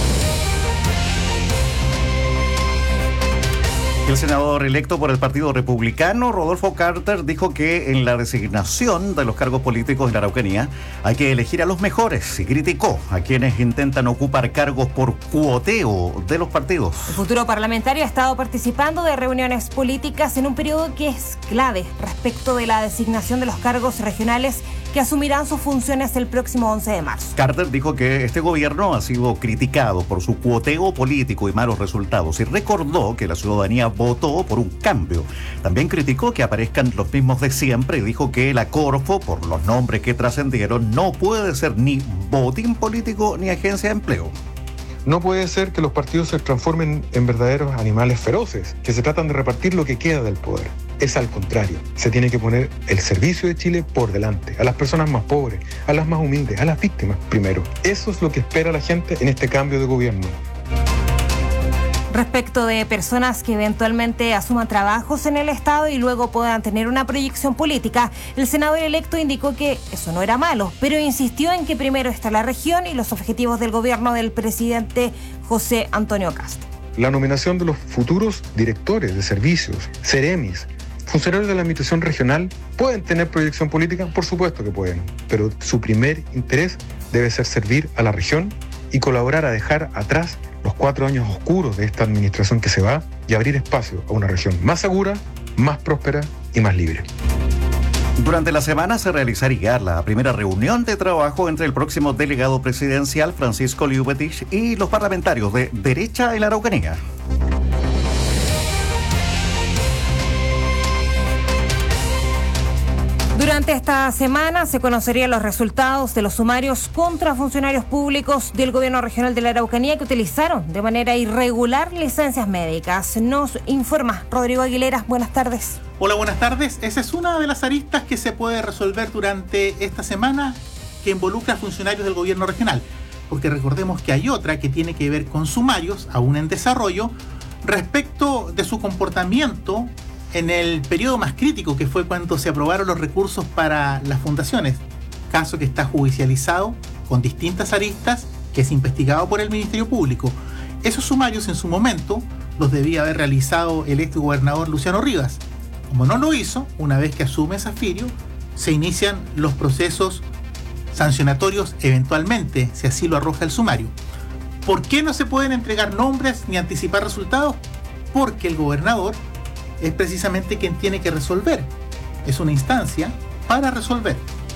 S11: El senador electo por el Partido Republicano, Rodolfo Carter, dijo que en la designación de los cargos políticos en la Araucanía hay que elegir a los mejores y criticó a quienes intentan ocupar cargos por cuoteo de los partidos.
S13: El futuro parlamentario ha estado participando de reuniones políticas en un periodo que es clave respecto de la designación de los cargos regionales que asumirán sus funciones el próximo once de marzo.
S11: Carter dijo que este gobierno ha sido criticado por su cuoteo político y malos resultados y recordó que la ciudadanía votó por un cambio. También criticó que aparezcan los mismos de siempre y dijo que la Corfo, por los nombres que trascendieron, no puede ser ni botín político ni agencia de empleo.
S12: No puede ser que los partidos se transformen en verdaderos animales feroces, que se tratan de repartir lo que queda del poder. Es al contrario, se tiene que poner el servicio de Chile por delante, a las personas más pobres, a las más humildes, a las víctimas primero. Eso es lo que espera la gente en este cambio de gobierno.
S13: Respecto de personas que eventualmente asuman trabajos en el Estado y luego puedan tener una proyección política, el senador electo indicó que eso no era malo, pero insistió en que primero está la región y los objetivos del gobierno del presidente José Antonio Kast.
S12: La nominación de los futuros directores de servicios, seremis, funcionarios de la administración regional, ¿pueden tener proyección política? Por supuesto que pueden, pero su primer interés debe ser servir a la región y colaborar a dejar atrás los cuatro años oscuros de esta administración que se va y abrir espacio a una región más segura, más próspera y más libre.
S11: Durante la semana se realizaría la primera reunión de trabajo entre el próximo delegado presidencial, Francisco Liubetich, y los parlamentarios de derecha en la Araucanía.
S13: Durante esta semana se conocerían los resultados de los sumarios contra funcionarios públicos del gobierno regional de la Araucanía que utilizaron de manera irregular licencias médicas. Nos informa Rodrigo Aguilera. Buenas tardes.
S14: Hola, buenas tardes. Esa es una de las aristas que se puede resolver durante esta semana que involucra a funcionarios del gobierno regional. Porque recordemos que hay otra que tiene que ver con sumarios, aún en desarrollo, respecto de su comportamiento en el periodo más crítico, que fue cuando se aprobaron los recursos para las fundaciones, caso que está judicializado con distintas aristas, que es investigado por el Ministerio Público. Esos sumarios en su momento los debía haber realizado el ex gobernador Luciano Rivas. Como no lo hizo, una vez que asume Zaffirio, se inician los procesos sancionatorios eventualmente, si así lo arroja el sumario. ¿Por qué no se pueden entregar nombres ni anticipar resultados? Porque el gobernador es precisamente quien tiene que resolver. Es una instancia para resolver.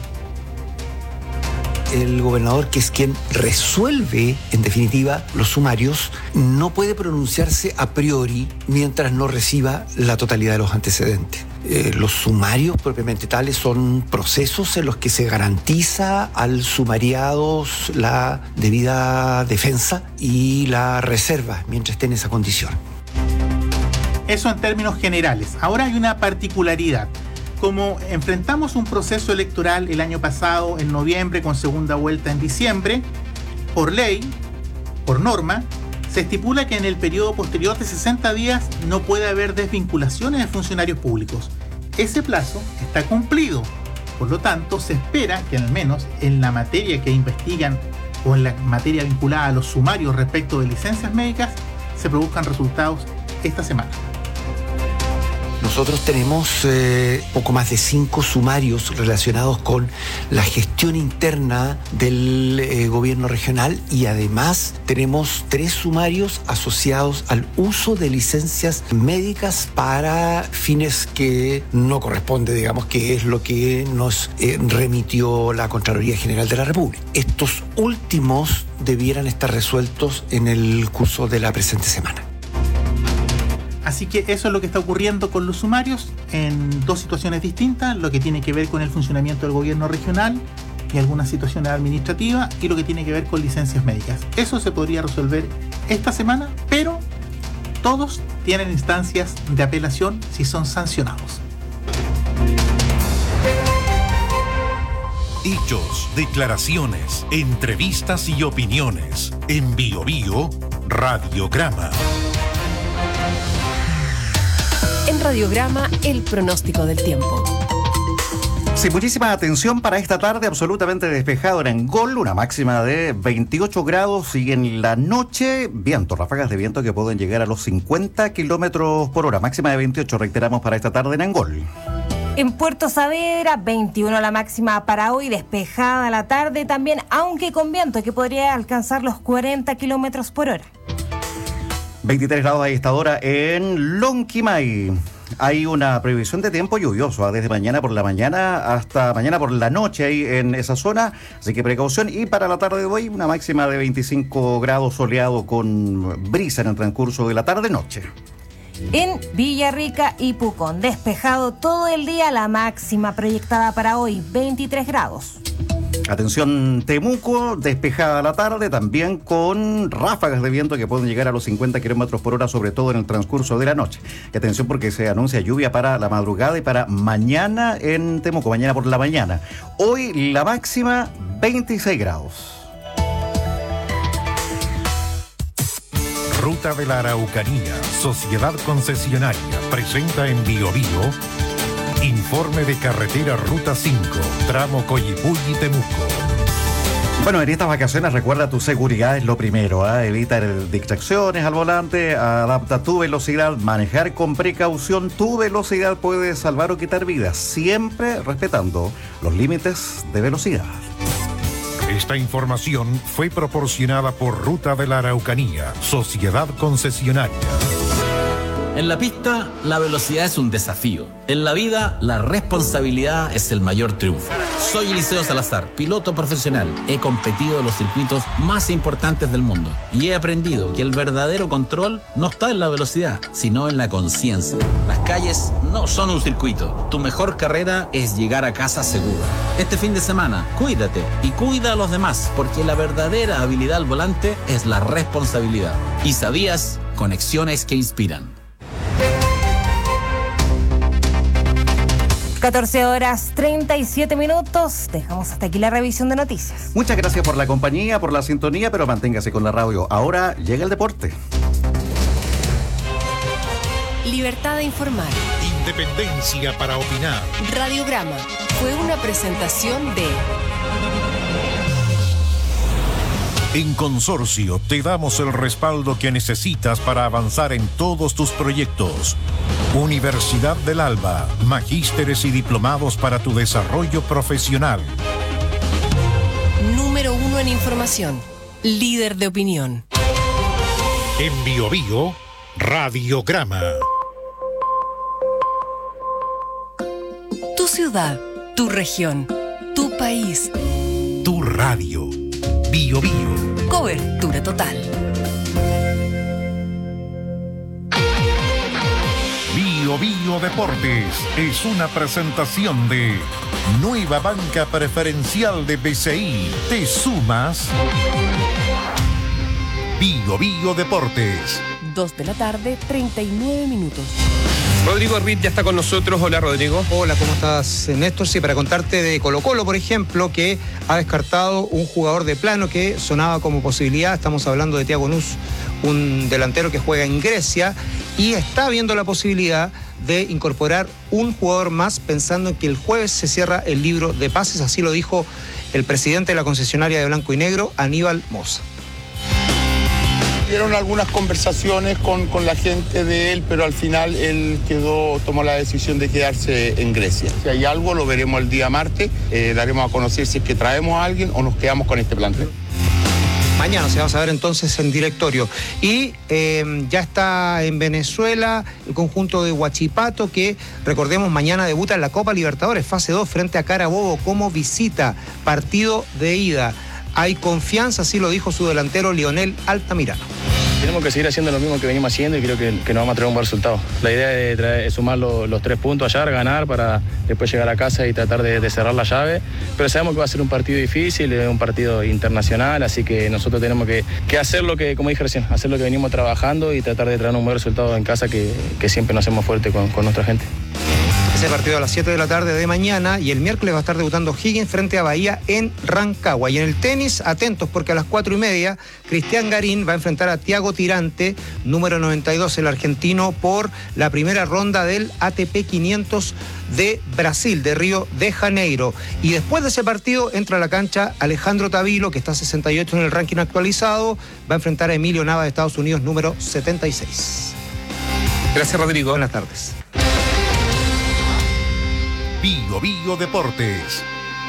S15: El gobernador, que es quien resuelve, en definitiva, los sumarios, no puede pronunciarse a priori mientras no reciba la totalidad de los antecedentes. Eh, los sumarios propiamente tales son procesos en los que se garantiza al sumariado la debida defensa y la reserva mientras esté en esa condición.
S14: Eso en términos generales. Ahora hay una particularidad. Como enfrentamos un proceso electoral el año pasado, en noviembre, con segunda vuelta en diciembre, por ley, por norma, Se estipula que en el periodo posterior de sesenta días no puede haber desvinculaciones de funcionarios públicos. Ese plazo está cumplido. Por lo tanto, se espera que al menos en la materia que investigan o en la materia vinculada a los sumarios respecto de licencias médicas se produzcan resultados esta semana.
S15: Nosotros tenemos eh, poco más de cinco sumarios relacionados con la gestión interna del eh, gobierno regional y además tenemos tres sumarios asociados al uso de licencias médicas para fines que no corresponde, digamos, que es lo que nos eh, remitió la Contraloría General de la República. Estos últimos debieran estar resueltos en el curso de la presente semana.
S14: Así que eso es lo que está ocurriendo con los sumarios en dos situaciones distintas, lo que tiene que ver con el funcionamiento del gobierno regional y algunas situaciones administrativas y lo que tiene que ver con licencias médicas. Eso se podría resolver esta semana, pero todos tienen instancias de apelación si son sancionados.
S6: Hechos, declaraciones, entrevistas y opiniones. En Bio Bio, Radiograma.
S3: En Radiograma, el pronóstico del tiempo.
S11: Sí, muchísima atención para esta tarde, absolutamente despejado en Angol, una máxima de veintiocho grados y en la noche, viento, ráfagas de viento que pueden llegar a los cincuenta kilómetros por hora, máxima de veintiocho, reiteramos, para esta tarde en Angol.
S13: En Puerto Saavedra, veintiuno la máxima para hoy, despejada la tarde también, aunque con viento que podría alcanzar los cuarenta kilómetros por hora.
S11: veintitrés grados a esta hora en Lonquimay. Hay una previsión de tiempo lluvioso, ¿eh? Desde mañana por la mañana hasta mañana por la noche ahí en esa zona, así que precaución. Y para la tarde de hoy, una máxima de veinticinco grados, soleado con brisa en el transcurso de la tarde-noche.
S13: En Villarrica y Pucón, despejado todo el día, la máxima proyectada para hoy, veintitrés grados.
S11: Atención Temuco, despejada la tarde, también con ráfagas de viento que pueden llegar a los cincuenta kilómetros por hora, sobre todo en el transcurso de la noche. Y atención porque se anuncia lluvia para la madrugada y para mañana en Temuco, mañana por la mañana. Hoy la máxima veintiséis grados.
S6: Ruta de la Araucanía, Sociedad Concesionaria, presenta en Bio Bio informe de carretera Ruta cinco, tramo Coyipulli, Temuco.
S11: Bueno, en estas vacaciones recuerda tu seguridad es lo primero, ¿eh? Evita distracciones al volante, adapta tu velocidad, manejar con precaución. Tu velocidad puede salvar o quitar vidas, siempre respetando los límites de velocidad.
S6: Esta información fue proporcionada por Ruta de la Araucanía, Sociedad Concesionaria.
S16: En la pista, la velocidad es un desafío. En la vida, la responsabilidad es el mayor triunfo. Soy Eliseo Salazar, piloto profesional. He competido en los circuitos más importantes del mundo y he aprendido que el verdadero control no está en la velocidad, sino en la conciencia. Las calles no son un circuito. Tu mejor carrera es llegar a casa seguro. Este fin de semana, cuídate y cuida a los demás, porque la verdadera habilidad al volante es la responsabilidad. ¿Y sabías? Conexiones que inspiran.
S13: catorce horas treinta y siete minutos. Dejamos hasta aquí la revisión de noticias.
S11: Muchas gracias por la compañía, por la sintonía, pero manténgase con la radio. Ahora llega el deporte.
S3: Libertad de informar.
S6: Independencia para opinar.
S3: Radiograma fue una presentación de...
S6: En Consorcio te damos el respaldo que necesitas para avanzar en todos tus proyectos. Universidad del Alba, magísteres y diplomados para tu desarrollo profesional.
S3: Número uno en información, líder de opinión.
S6: En Bio Bio, Radiograma.
S3: Tu ciudad, tu región, tu país.
S6: Tu radio. Bio Bio.
S3: Cobertura total.
S6: Bio Bio Deportes es una presentación de Nueva Banca Preferencial de B C I. ¿Te sumas? Bio Bio Deportes.
S3: Dos de la tarde, treinta y nueve minutos.
S17: Rodrigo Ritt ya está con nosotros. Hola, Rodrigo.
S18: Hola, ¿cómo estás, Néstor? Sí, para contarte de Colo-Colo, por ejemplo, que ha descartado un jugador de plano que sonaba como posibilidad. Estamos hablando de Thiago Nuss, un delantero que juega en Grecia y está viendo la posibilidad de incorporar un jugador más, pensando en que el jueves se cierra el libro de pases. Así lo dijo el presidente de la concesionaria de Blanco y Negro, Aníbal Mosa.
S2: Hubieron algunas conversaciones con, con la gente de él, pero al final él quedó, tomó la decisión de quedarse en Grecia. Si hay algo, lo veremos el día martes, eh, daremos a conocer si es que traemos a alguien o nos quedamos con este plantel.
S18: Mañana se va a saber entonces en directorio. Y eh, ya está en Venezuela el conjunto de Huachipato, que recordemos mañana debuta en la Copa Libertadores, fase dos, frente a Carabobo como visita, partido de ida. Hay confianza, así lo dijo su delantero Lionel Altamirano.
S19: Tenemos que seguir haciendo lo mismo que venimos haciendo y creo que, que nos vamos a traer un buen resultado. La idea es, traer, es sumar lo, los tres puntos allá, ganar para después llegar a casa y tratar de, de cerrar la llave. Pero sabemos que va a ser un partido difícil, es un partido internacional, así que nosotros tenemos que, que hacer lo que, como dije recién, hacer lo que venimos trabajando y tratar de traer un buen resultado en casa, que, que siempre nos hacemos fuerte con, con nuestra gente.
S18: Ese partido a las siete de la tarde de mañana, y el miércoles va a estar debutando Higgins frente a Bahía en Rancagua. Y en el tenis, atentos, porque a las cuatro y media Cristian Garín va a enfrentar a Thiago Tirante, número noventa y dos, el argentino, por la primera ronda del A T P quinientos de Brasil, de Río de Janeiro. Y después de ese partido entra a la cancha Alejandro Tavilo, que está sesenta y ocho en el ranking actualizado, va a enfrentar a Emilio Nava de Estados Unidos, número setenta y seis.
S17: Gracias, Rodrigo.
S18: Buenas tardes.
S6: Bio Bio Deportes.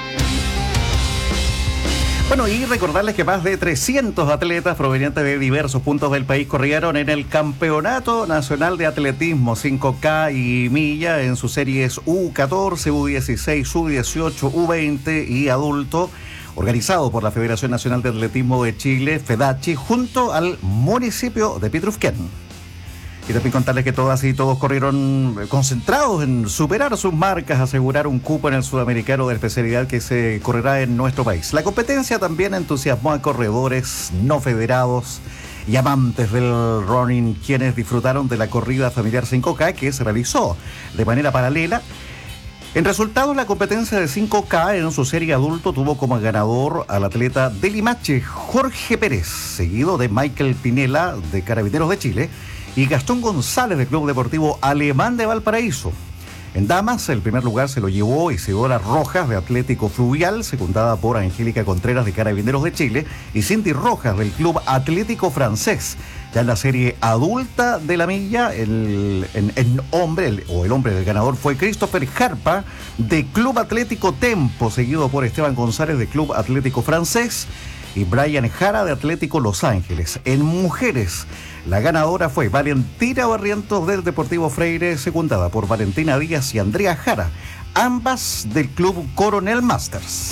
S11: Bueno, y recordarles que más de trescientos atletas provenientes de diversos puntos del país corrieron en el Campeonato Nacional de Atletismo cinco K y milla en sus series U catorce, U dieciséis, U dieciocho, U veinte y adulto, organizado por la Federación Nacional de Atletismo de Chile, FEDACHI, junto al municipio de Pitrufquén. Y también contarles que todas y todos corrieron concentrados en superar sus marcas, asegurar un cupo en el Sudamericano de especialidad que se correrá en nuestro país. La competencia también entusiasmó a corredores no federados y amantes del running, quienes disfrutaron de la corrida familiar cinco K que se realizó de manera paralela. En resultados, la competencia de cinco K en su serie adulto tuvo como ganador al atleta de Limache, Jorge Pérez, seguido de Michael Pinela, de Carabineros de Chile, y Gastón González, del Club Deportivo Alemán de Valparaíso. En damas, el primer lugar se lo llevó Isidora Rojas, de Atlético Fluvial, secundada por Angélica Contreras, de Carabineros de Chile, y Cindy Rojas, del Club Atlético Francés. Ya en la serie adulta de la milla, el, en, en hombre, el, o el hombre del ganador fue Christopher Jarpa, de Club Atlético Tempo, seguido por Esteban González, de Club Atlético Francés, y Brian Jara, de Atlético Los Ángeles. En mujeres, la ganadora fue Valentina Barrientos, del Deportivo Freire, secundada por Valentina Díaz y Andrea Jara, ambas del Club Coronel Masters.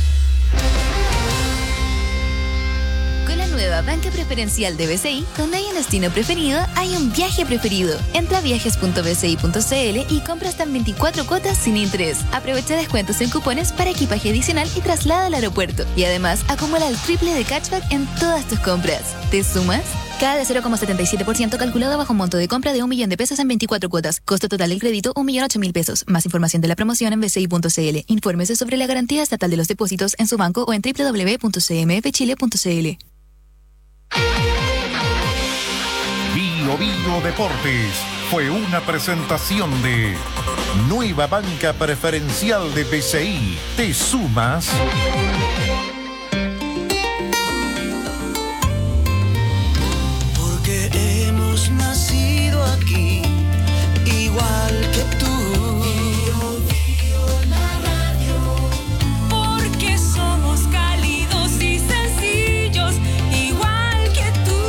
S20: Con la nueva banca preferencial de B C I, donde hay un destino preferido, hay un viaje preferido. Entra a viajes punto b c i punto c l y compra hasta en veinticuatro cuotas sin interés. Aprovecha descuentos en cupones para equipaje adicional y traslada al aeropuerto. Y además, acumula el triple de cashback en todas tus compras. ¿Te sumas? Cada de cero coma setenta y siete por ciento calculado bajo un monto de compra de un millón de pesos en veinticuatro cuotas. Costo total del crédito, un millón ocho mil pesos. Más información de la promoción en b c i punto c l. Infórmese sobre la garantía estatal de los depósitos en su banco o en w w w punto c m f chile punto c l.
S6: Bio Bio Deportes fue una presentación de Nueva Banca Preferencial de B C I. ¿Te sumas?
S21: Porque hemos nacido aquí, igual que tú.
S22: Porque somos cálidos y sencillos, igual que tú.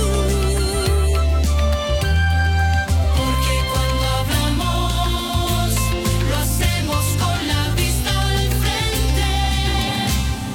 S22: Porque cuando hablamos, lo hacemos con la vista al frente.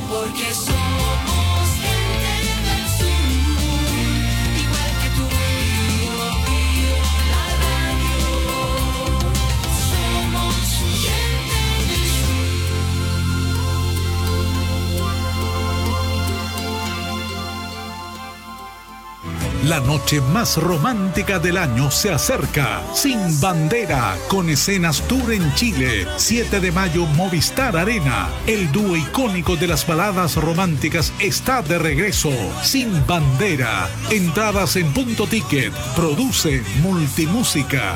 S4: La noche más romántica del año se acerca. Sin Bandera, con escenas tour en Chile. siete de mayo, Movistar Arena. El dúo icónico de las baladas románticas está de regreso. Sin Bandera. Entradas en Punto Ticket. Produce Multimúsica.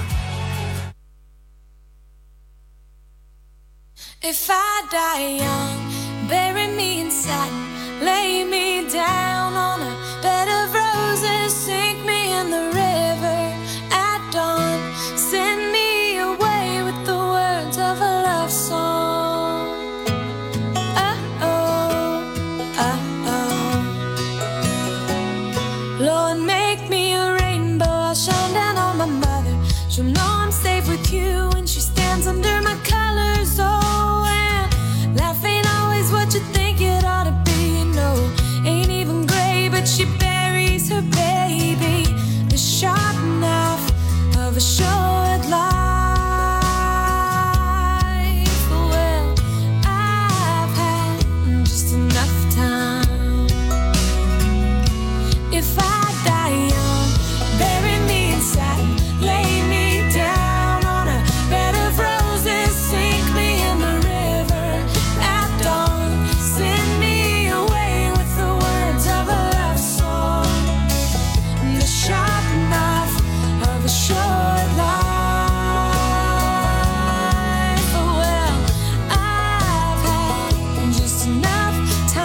S22: If I die young, bury me in satin, lay me down on a bed of roses, sink me in the river at dawn, send me away with the words of a love song. Uh-oh, uh-oh. Lord, make me a rainbow, I'll shine down on my mother. She'll know I'm safe with you when she stands under my colors. Oh, life ain't always what you think it ought to be, you know. Ain't even gray, but she buries her baby. The sharp knife of a short life. Well, I've had just enough time. If I die young, bury me in satin, lay me down on a bed of roses, sink me in the river at dawn, send me away with the words of a love song. The sharp knife of a short life. Well, I've had just enough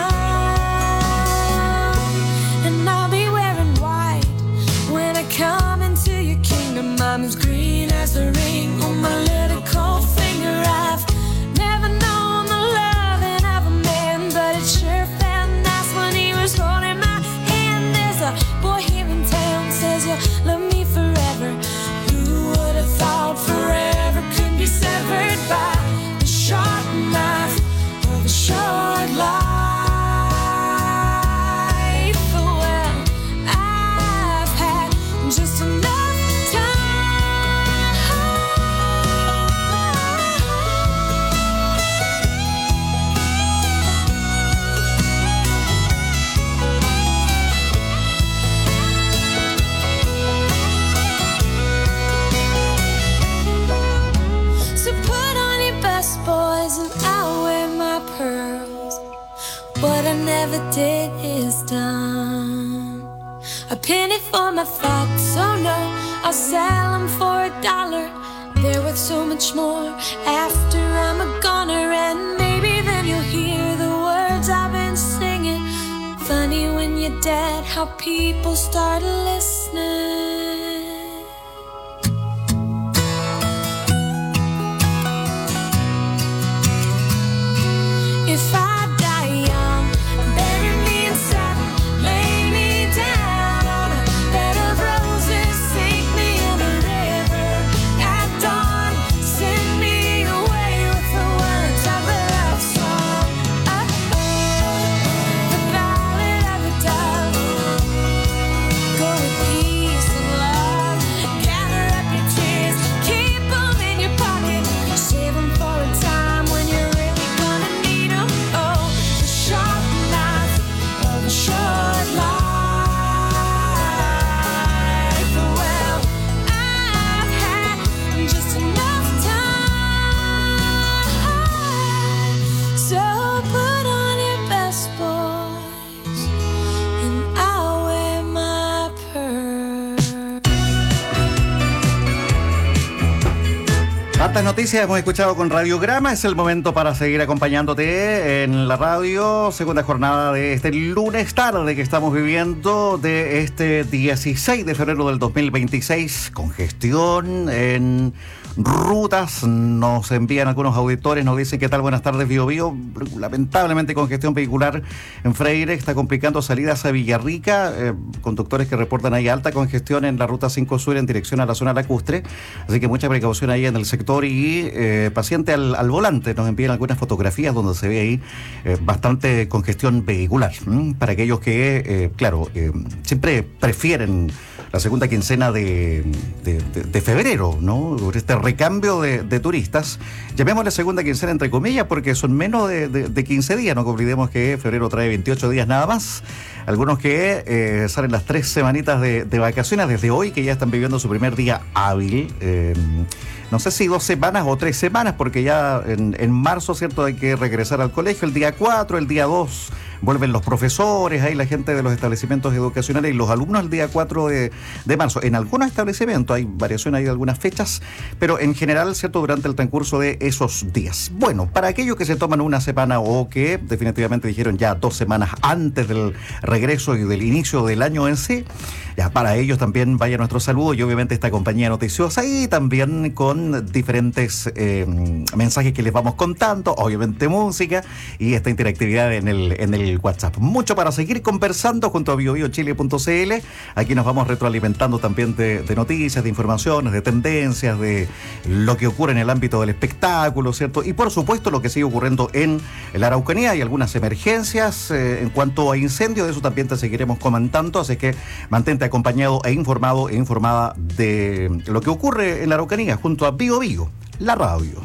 S22: time, and I'll be wearing white when I come into your kingdom. I'm as green as the ring on my little cold finger. I've never known the loving of a man, but it sure felt nice when he was holding my hand. There's a boy here in town says you'll love me forever. Who would have thought forever could be severed by the sharp knife of a short life? Well, I've had just enough So put on your best boys and I'll wear my pearls. What I never did is done. A penny for my thoughts, oh no, I'll sell them for a dollar. They're worth so much more after I'm a goner. And maybe then you'll hear the words I've been singing. Funny when you're dead how people start listening. If I die young, bury me in satin, lay me down on a bed of roses, sink me in a river at dawn, send me away with the words of a love song. Uh-oh, the ballad of the dove. Go with peace and love, gather up your tears, keep them in your pocket, save them for a time when you're really gonna need them. Oh, the sharp knife of a short life. Well, I've had just enough time. So put on your best boys and I'll wear my pearl.
S11: Tantas noticias hemos escuchado con Radiograma. Es el momento para seguir acompañándote en la radio. Segunda jornada de este lunes tarde que estamos viviendo, de este dieciséis de febrero del dos mil veintiséis. Congestión en rutas. Nos envían algunos auditores, nos dicen qué tal, buenas tardes, Bio Bio. Lamentablemente congestión vehicular en Freire, está complicando salidas a Villarrica. Eh, conductores que reportan ahí alta congestión en la ruta cinco Sur en dirección a la zona lacustre. Así que mucha precaución ahí en el sector y eh, paciente al, al volante. Nos envían algunas fotografías donde se ve ahí eh, bastante congestión vehicular. ¿m? Para aquellos que, eh, claro, eh, siempre prefieren la segunda quincena de, de, de, de febrero, ¿no? Por este recambio de, de turistas. Llamémosle segunda quincena entre comillas porque son menos de, de, de quince días. No olvidemos que febrero trae veintiocho días nada más. Algunos que eh, salen las tres semanitas de, de vacaciones desde hoy, que ya están viviendo su primer día hábil. Eh, no sé si dos semanas o tres semanas, porque ya en, en marzo, ¿cierto?, hay que regresar al colegio. El día cuatro, el día dos vuelven los profesores, ahí la gente de los establecimientos educacionales y los alumnos el día cuatro de, de marzo. En algunos establecimientos hay variación, hay algunas fechas, pero en general, ¿cierto?, durante el transcurso de esos días. Bueno, para aquellos que se toman una semana o que definitivamente dijeron ya dos semanas antes del regreso y del inicio del año en sí, ya para ellos también vaya nuestro saludo y obviamente esta compañía noticiosa y también con diferentes eh, mensajes que les vamos contando, obviamente música y esta interactividad en el, en el WhatsApp. Mucho para seguir conversando junto a bio bio chile punto c l. Aquí nos vamos retroalimentando también de, de noticias, de informaciones, de tendencias, de lo que ocurre en el ámbito del espectáculo, ¿cierto? Y por supuesto lo que sigue ocurriendo en la Araucanía. Hay algunas emergencias eh, en cuanto a incendios, de eso también te seguiremos comentando, así que mantente acompañado e informado e informada de lo que ocurre en la Araucanía junto a Bio Bio, la radio.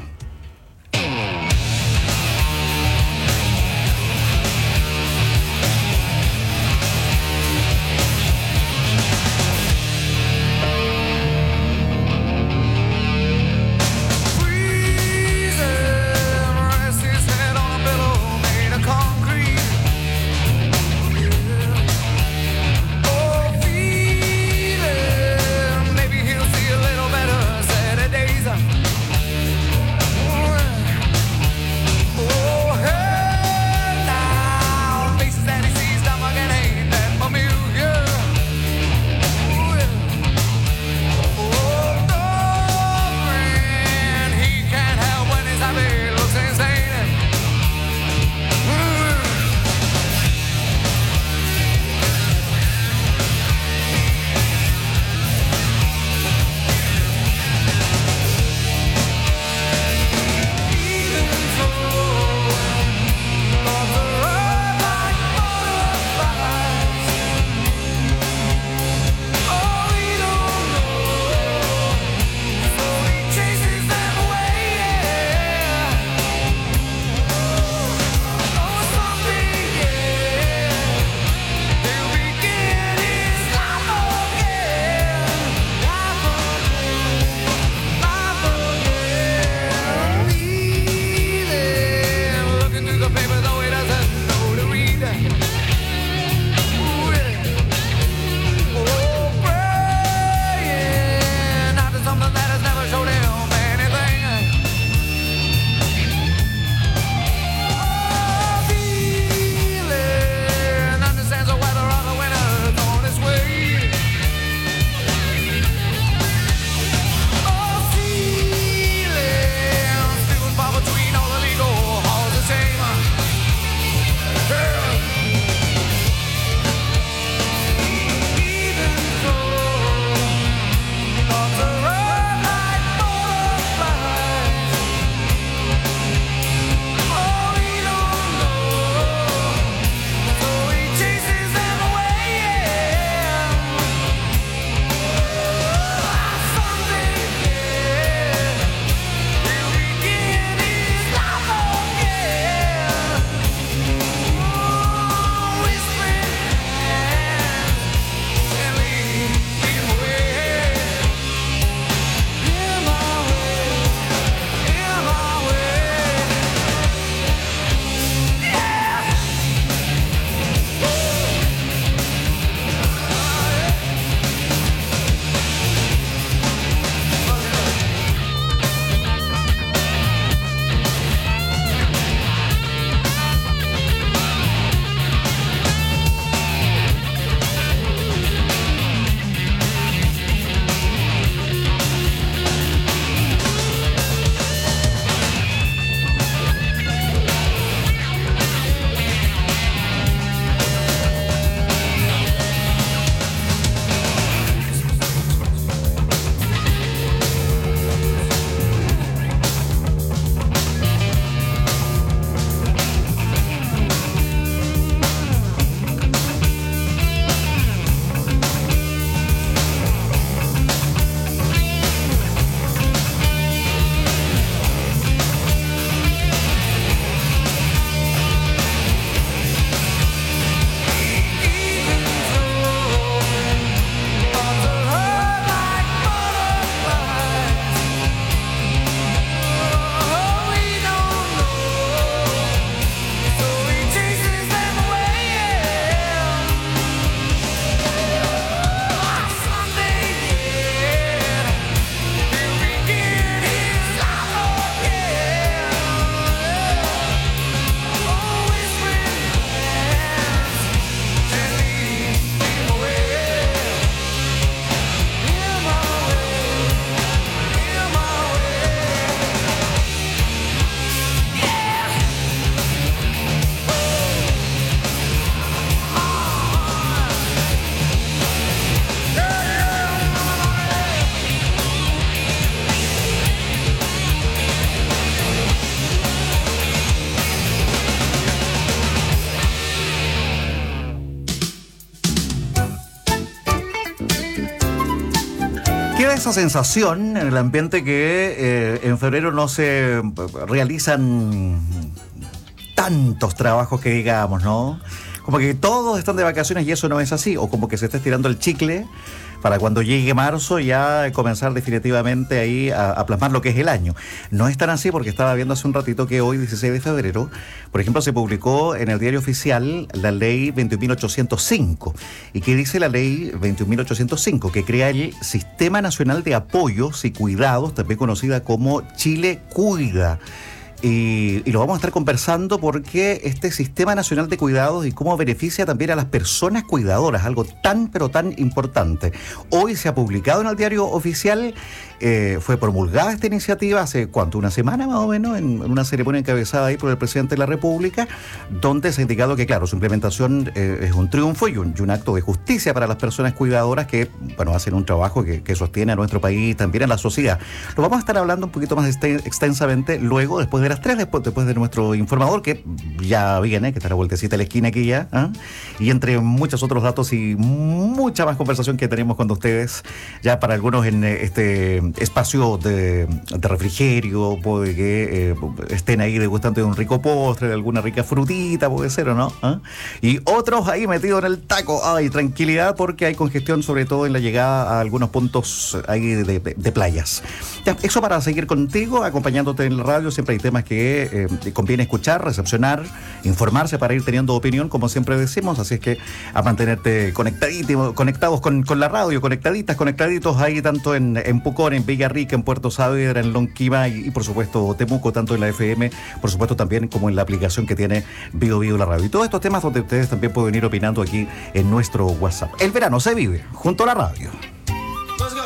S11: esa sensación en el ambiente que eh, en febrero no se realizan tantos trabajos que digamos, ¿no? Como que todos están de vacaciones y eso no es así, o como que se está estirando el chicle para cuando llegue marzo ya comenzar definitivamente ahí a, a plasmar lo que es el año. No es tan así porque estaba viendo hace un ratito que hoy, dieciséis de febrero, por ejemplo, se publicó en el Diario Oficial la ley veintiún mil ochocientos cinco. ¿Y qué dice la ley veintiún mil ochocientos cinco? Que crea el Sistema Nacional de Apoyos y Cuidados, también conocida como Chile Cuida. Y, y lo vamos a estar conversando porque este Sistema Nacional de Cuidados y cómo beneficia también a las personas cuidadoras, algo tan pero tan importante. Hoy se ha publicado en el Diario Oficial, eh, fue promulgada esta iniciativa hace, ¿cuánto? Una semana más o menos, en, en una ceremonia encabezada ahí por el presidente de la República, donde se ha indicado que, claro, su implementación eh, es un triunfo y un, y un acto de justicia para las personas cuidadoras que, bueno, hacen un trabajo que, que sostiene a nuestro país, también a la sociedad. Lo vamos a estar hablando un poquito más extensamente luego, después de las tres, después, después de nuestro informador, que ya viene, que está a la vueltecita de la esquina aquí ya, ¿eh? Y entre muchos otros datos y mucha más conversación que tenemos con ustedes, ya para algunos en este espacio de, de refrigerio, puede que eh, estén ahí degustando de un rico postre, de alguna rica frutita, puede ser o no, ¿eh? Y otros ahí metidos en el taco. Ay, tranquilidad, porque hay congestión, sobre todo en la llegada a algunos puntos ahí de, de, de playas. Ya, eso para seguir contigo, acompañándote en la radio. Siempre hay temas que eh, conviene escuchar, recepcionar, informarse para ir teniendo opinión, como siempre decimos. Así es que a mantenerte conectadito, conectados con, con la radio, conectaditas, conectaditos ahí tanto en, en Pucón, en Villarrica, en Puerto Saavedra, en Lonquimay y, y por supuesto Temuco, tanto en la F M, por supuesto también como en la aplicación que tiene Bio Bio la radio. Y todos estos temas donde ustedes también pueden ir opinando aquí en nuestro WhatsApp. El verano se vive junto a la radio.
S21: Let's go.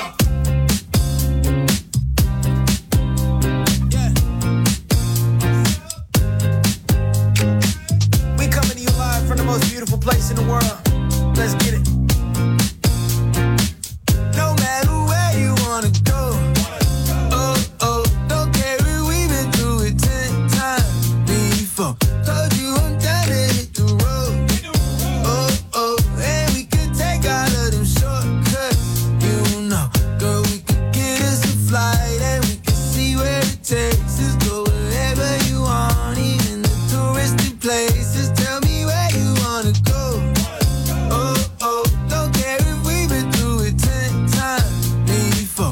S21: Beautiful place in the world. Let's get it. No matter where you wanna go. Oh, oh, don't care if we've been through it ten times before. Told you I'm down to hit the road. Oh, oh, and we could take all of them shortcuts. You know, girl, we could get us a flight and we could see where it takes us. Go wherever you want, even the touristy places. Tell me where you wanna go. Oh, oh, don't care if we've been through it ten times before.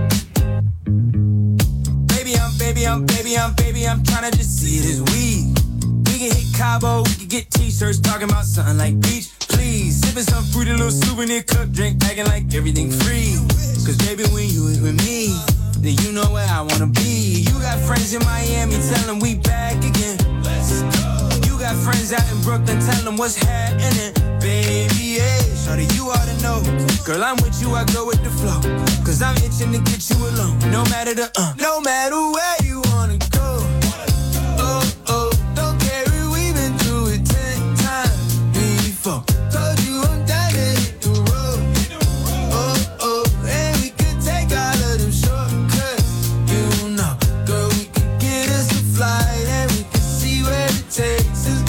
S21: Baby, I'm, baby, I'm, baby, I'm, baby, I'm tryna just see it as we. We can hit Cabo, we can get t-shirts talking about something like beach, please. Sipping some fruity little souvenir cup drink, acting like everything free. Cause baby, when you is with me, then you know where I wanna be. You got friends in Miami, tell them we back again. Let's go. Got friends out in Brooklyn, tell them what's happening. Baby, yeah, shorty, you ought to know. Girl, I'm with you, I go with the flow. Cause I'm itching to get you alone. No matter the, uh, no matter where you wanna go. Oh, oh, don't care if we've been through it ten times before. Told you I'm down to hit the road. Oh, oh, and we could take all of them shortcuts. You know, girl, we could get us a flight and we could see where it takes.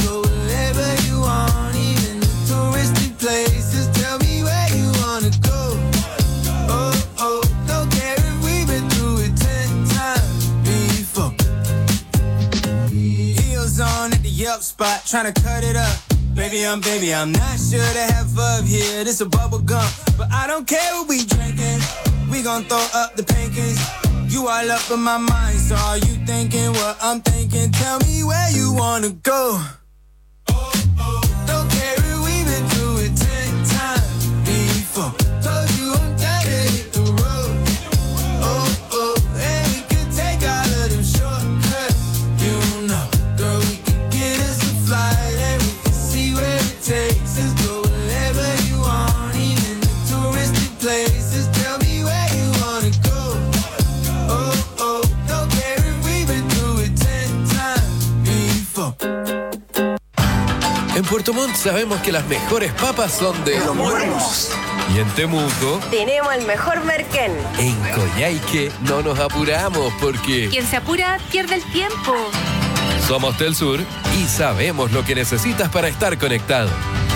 S21: Places, tell me where you wanna go. Oh, oh, don't care if we've been through it ten times before. Heels on at the Yelp spot, tryna cut it up. Baby, I'm, baby, I'm not sure to have up here. This a bubble gum, but I don't care what we drinking. We gon' throw up the pancakes. You all up in my mind, so are you thinking what I'm thinking? Tell me where you wanna go. Told you I'm down to hit the road. Oh, oh, and we could take all of them shortcuts. You know, girl, we could get us a flight and we could see where it takes us. Go wherever you want, even the touristy places. Tell me where you wanna go. Oh, oh, don't care if we've been through it ten times before.
S1: En Puerto Montt sabemos que las mejores papas son de Los Buenos. Y en Temuco
S5: tenemos el mejor merquén.
S1: En Coyhaique no nos apuramos porque
S5: quien se apura pierde el tiempo.
S1: Somos Telsur y sabemos lo que necesitas para estar conectado.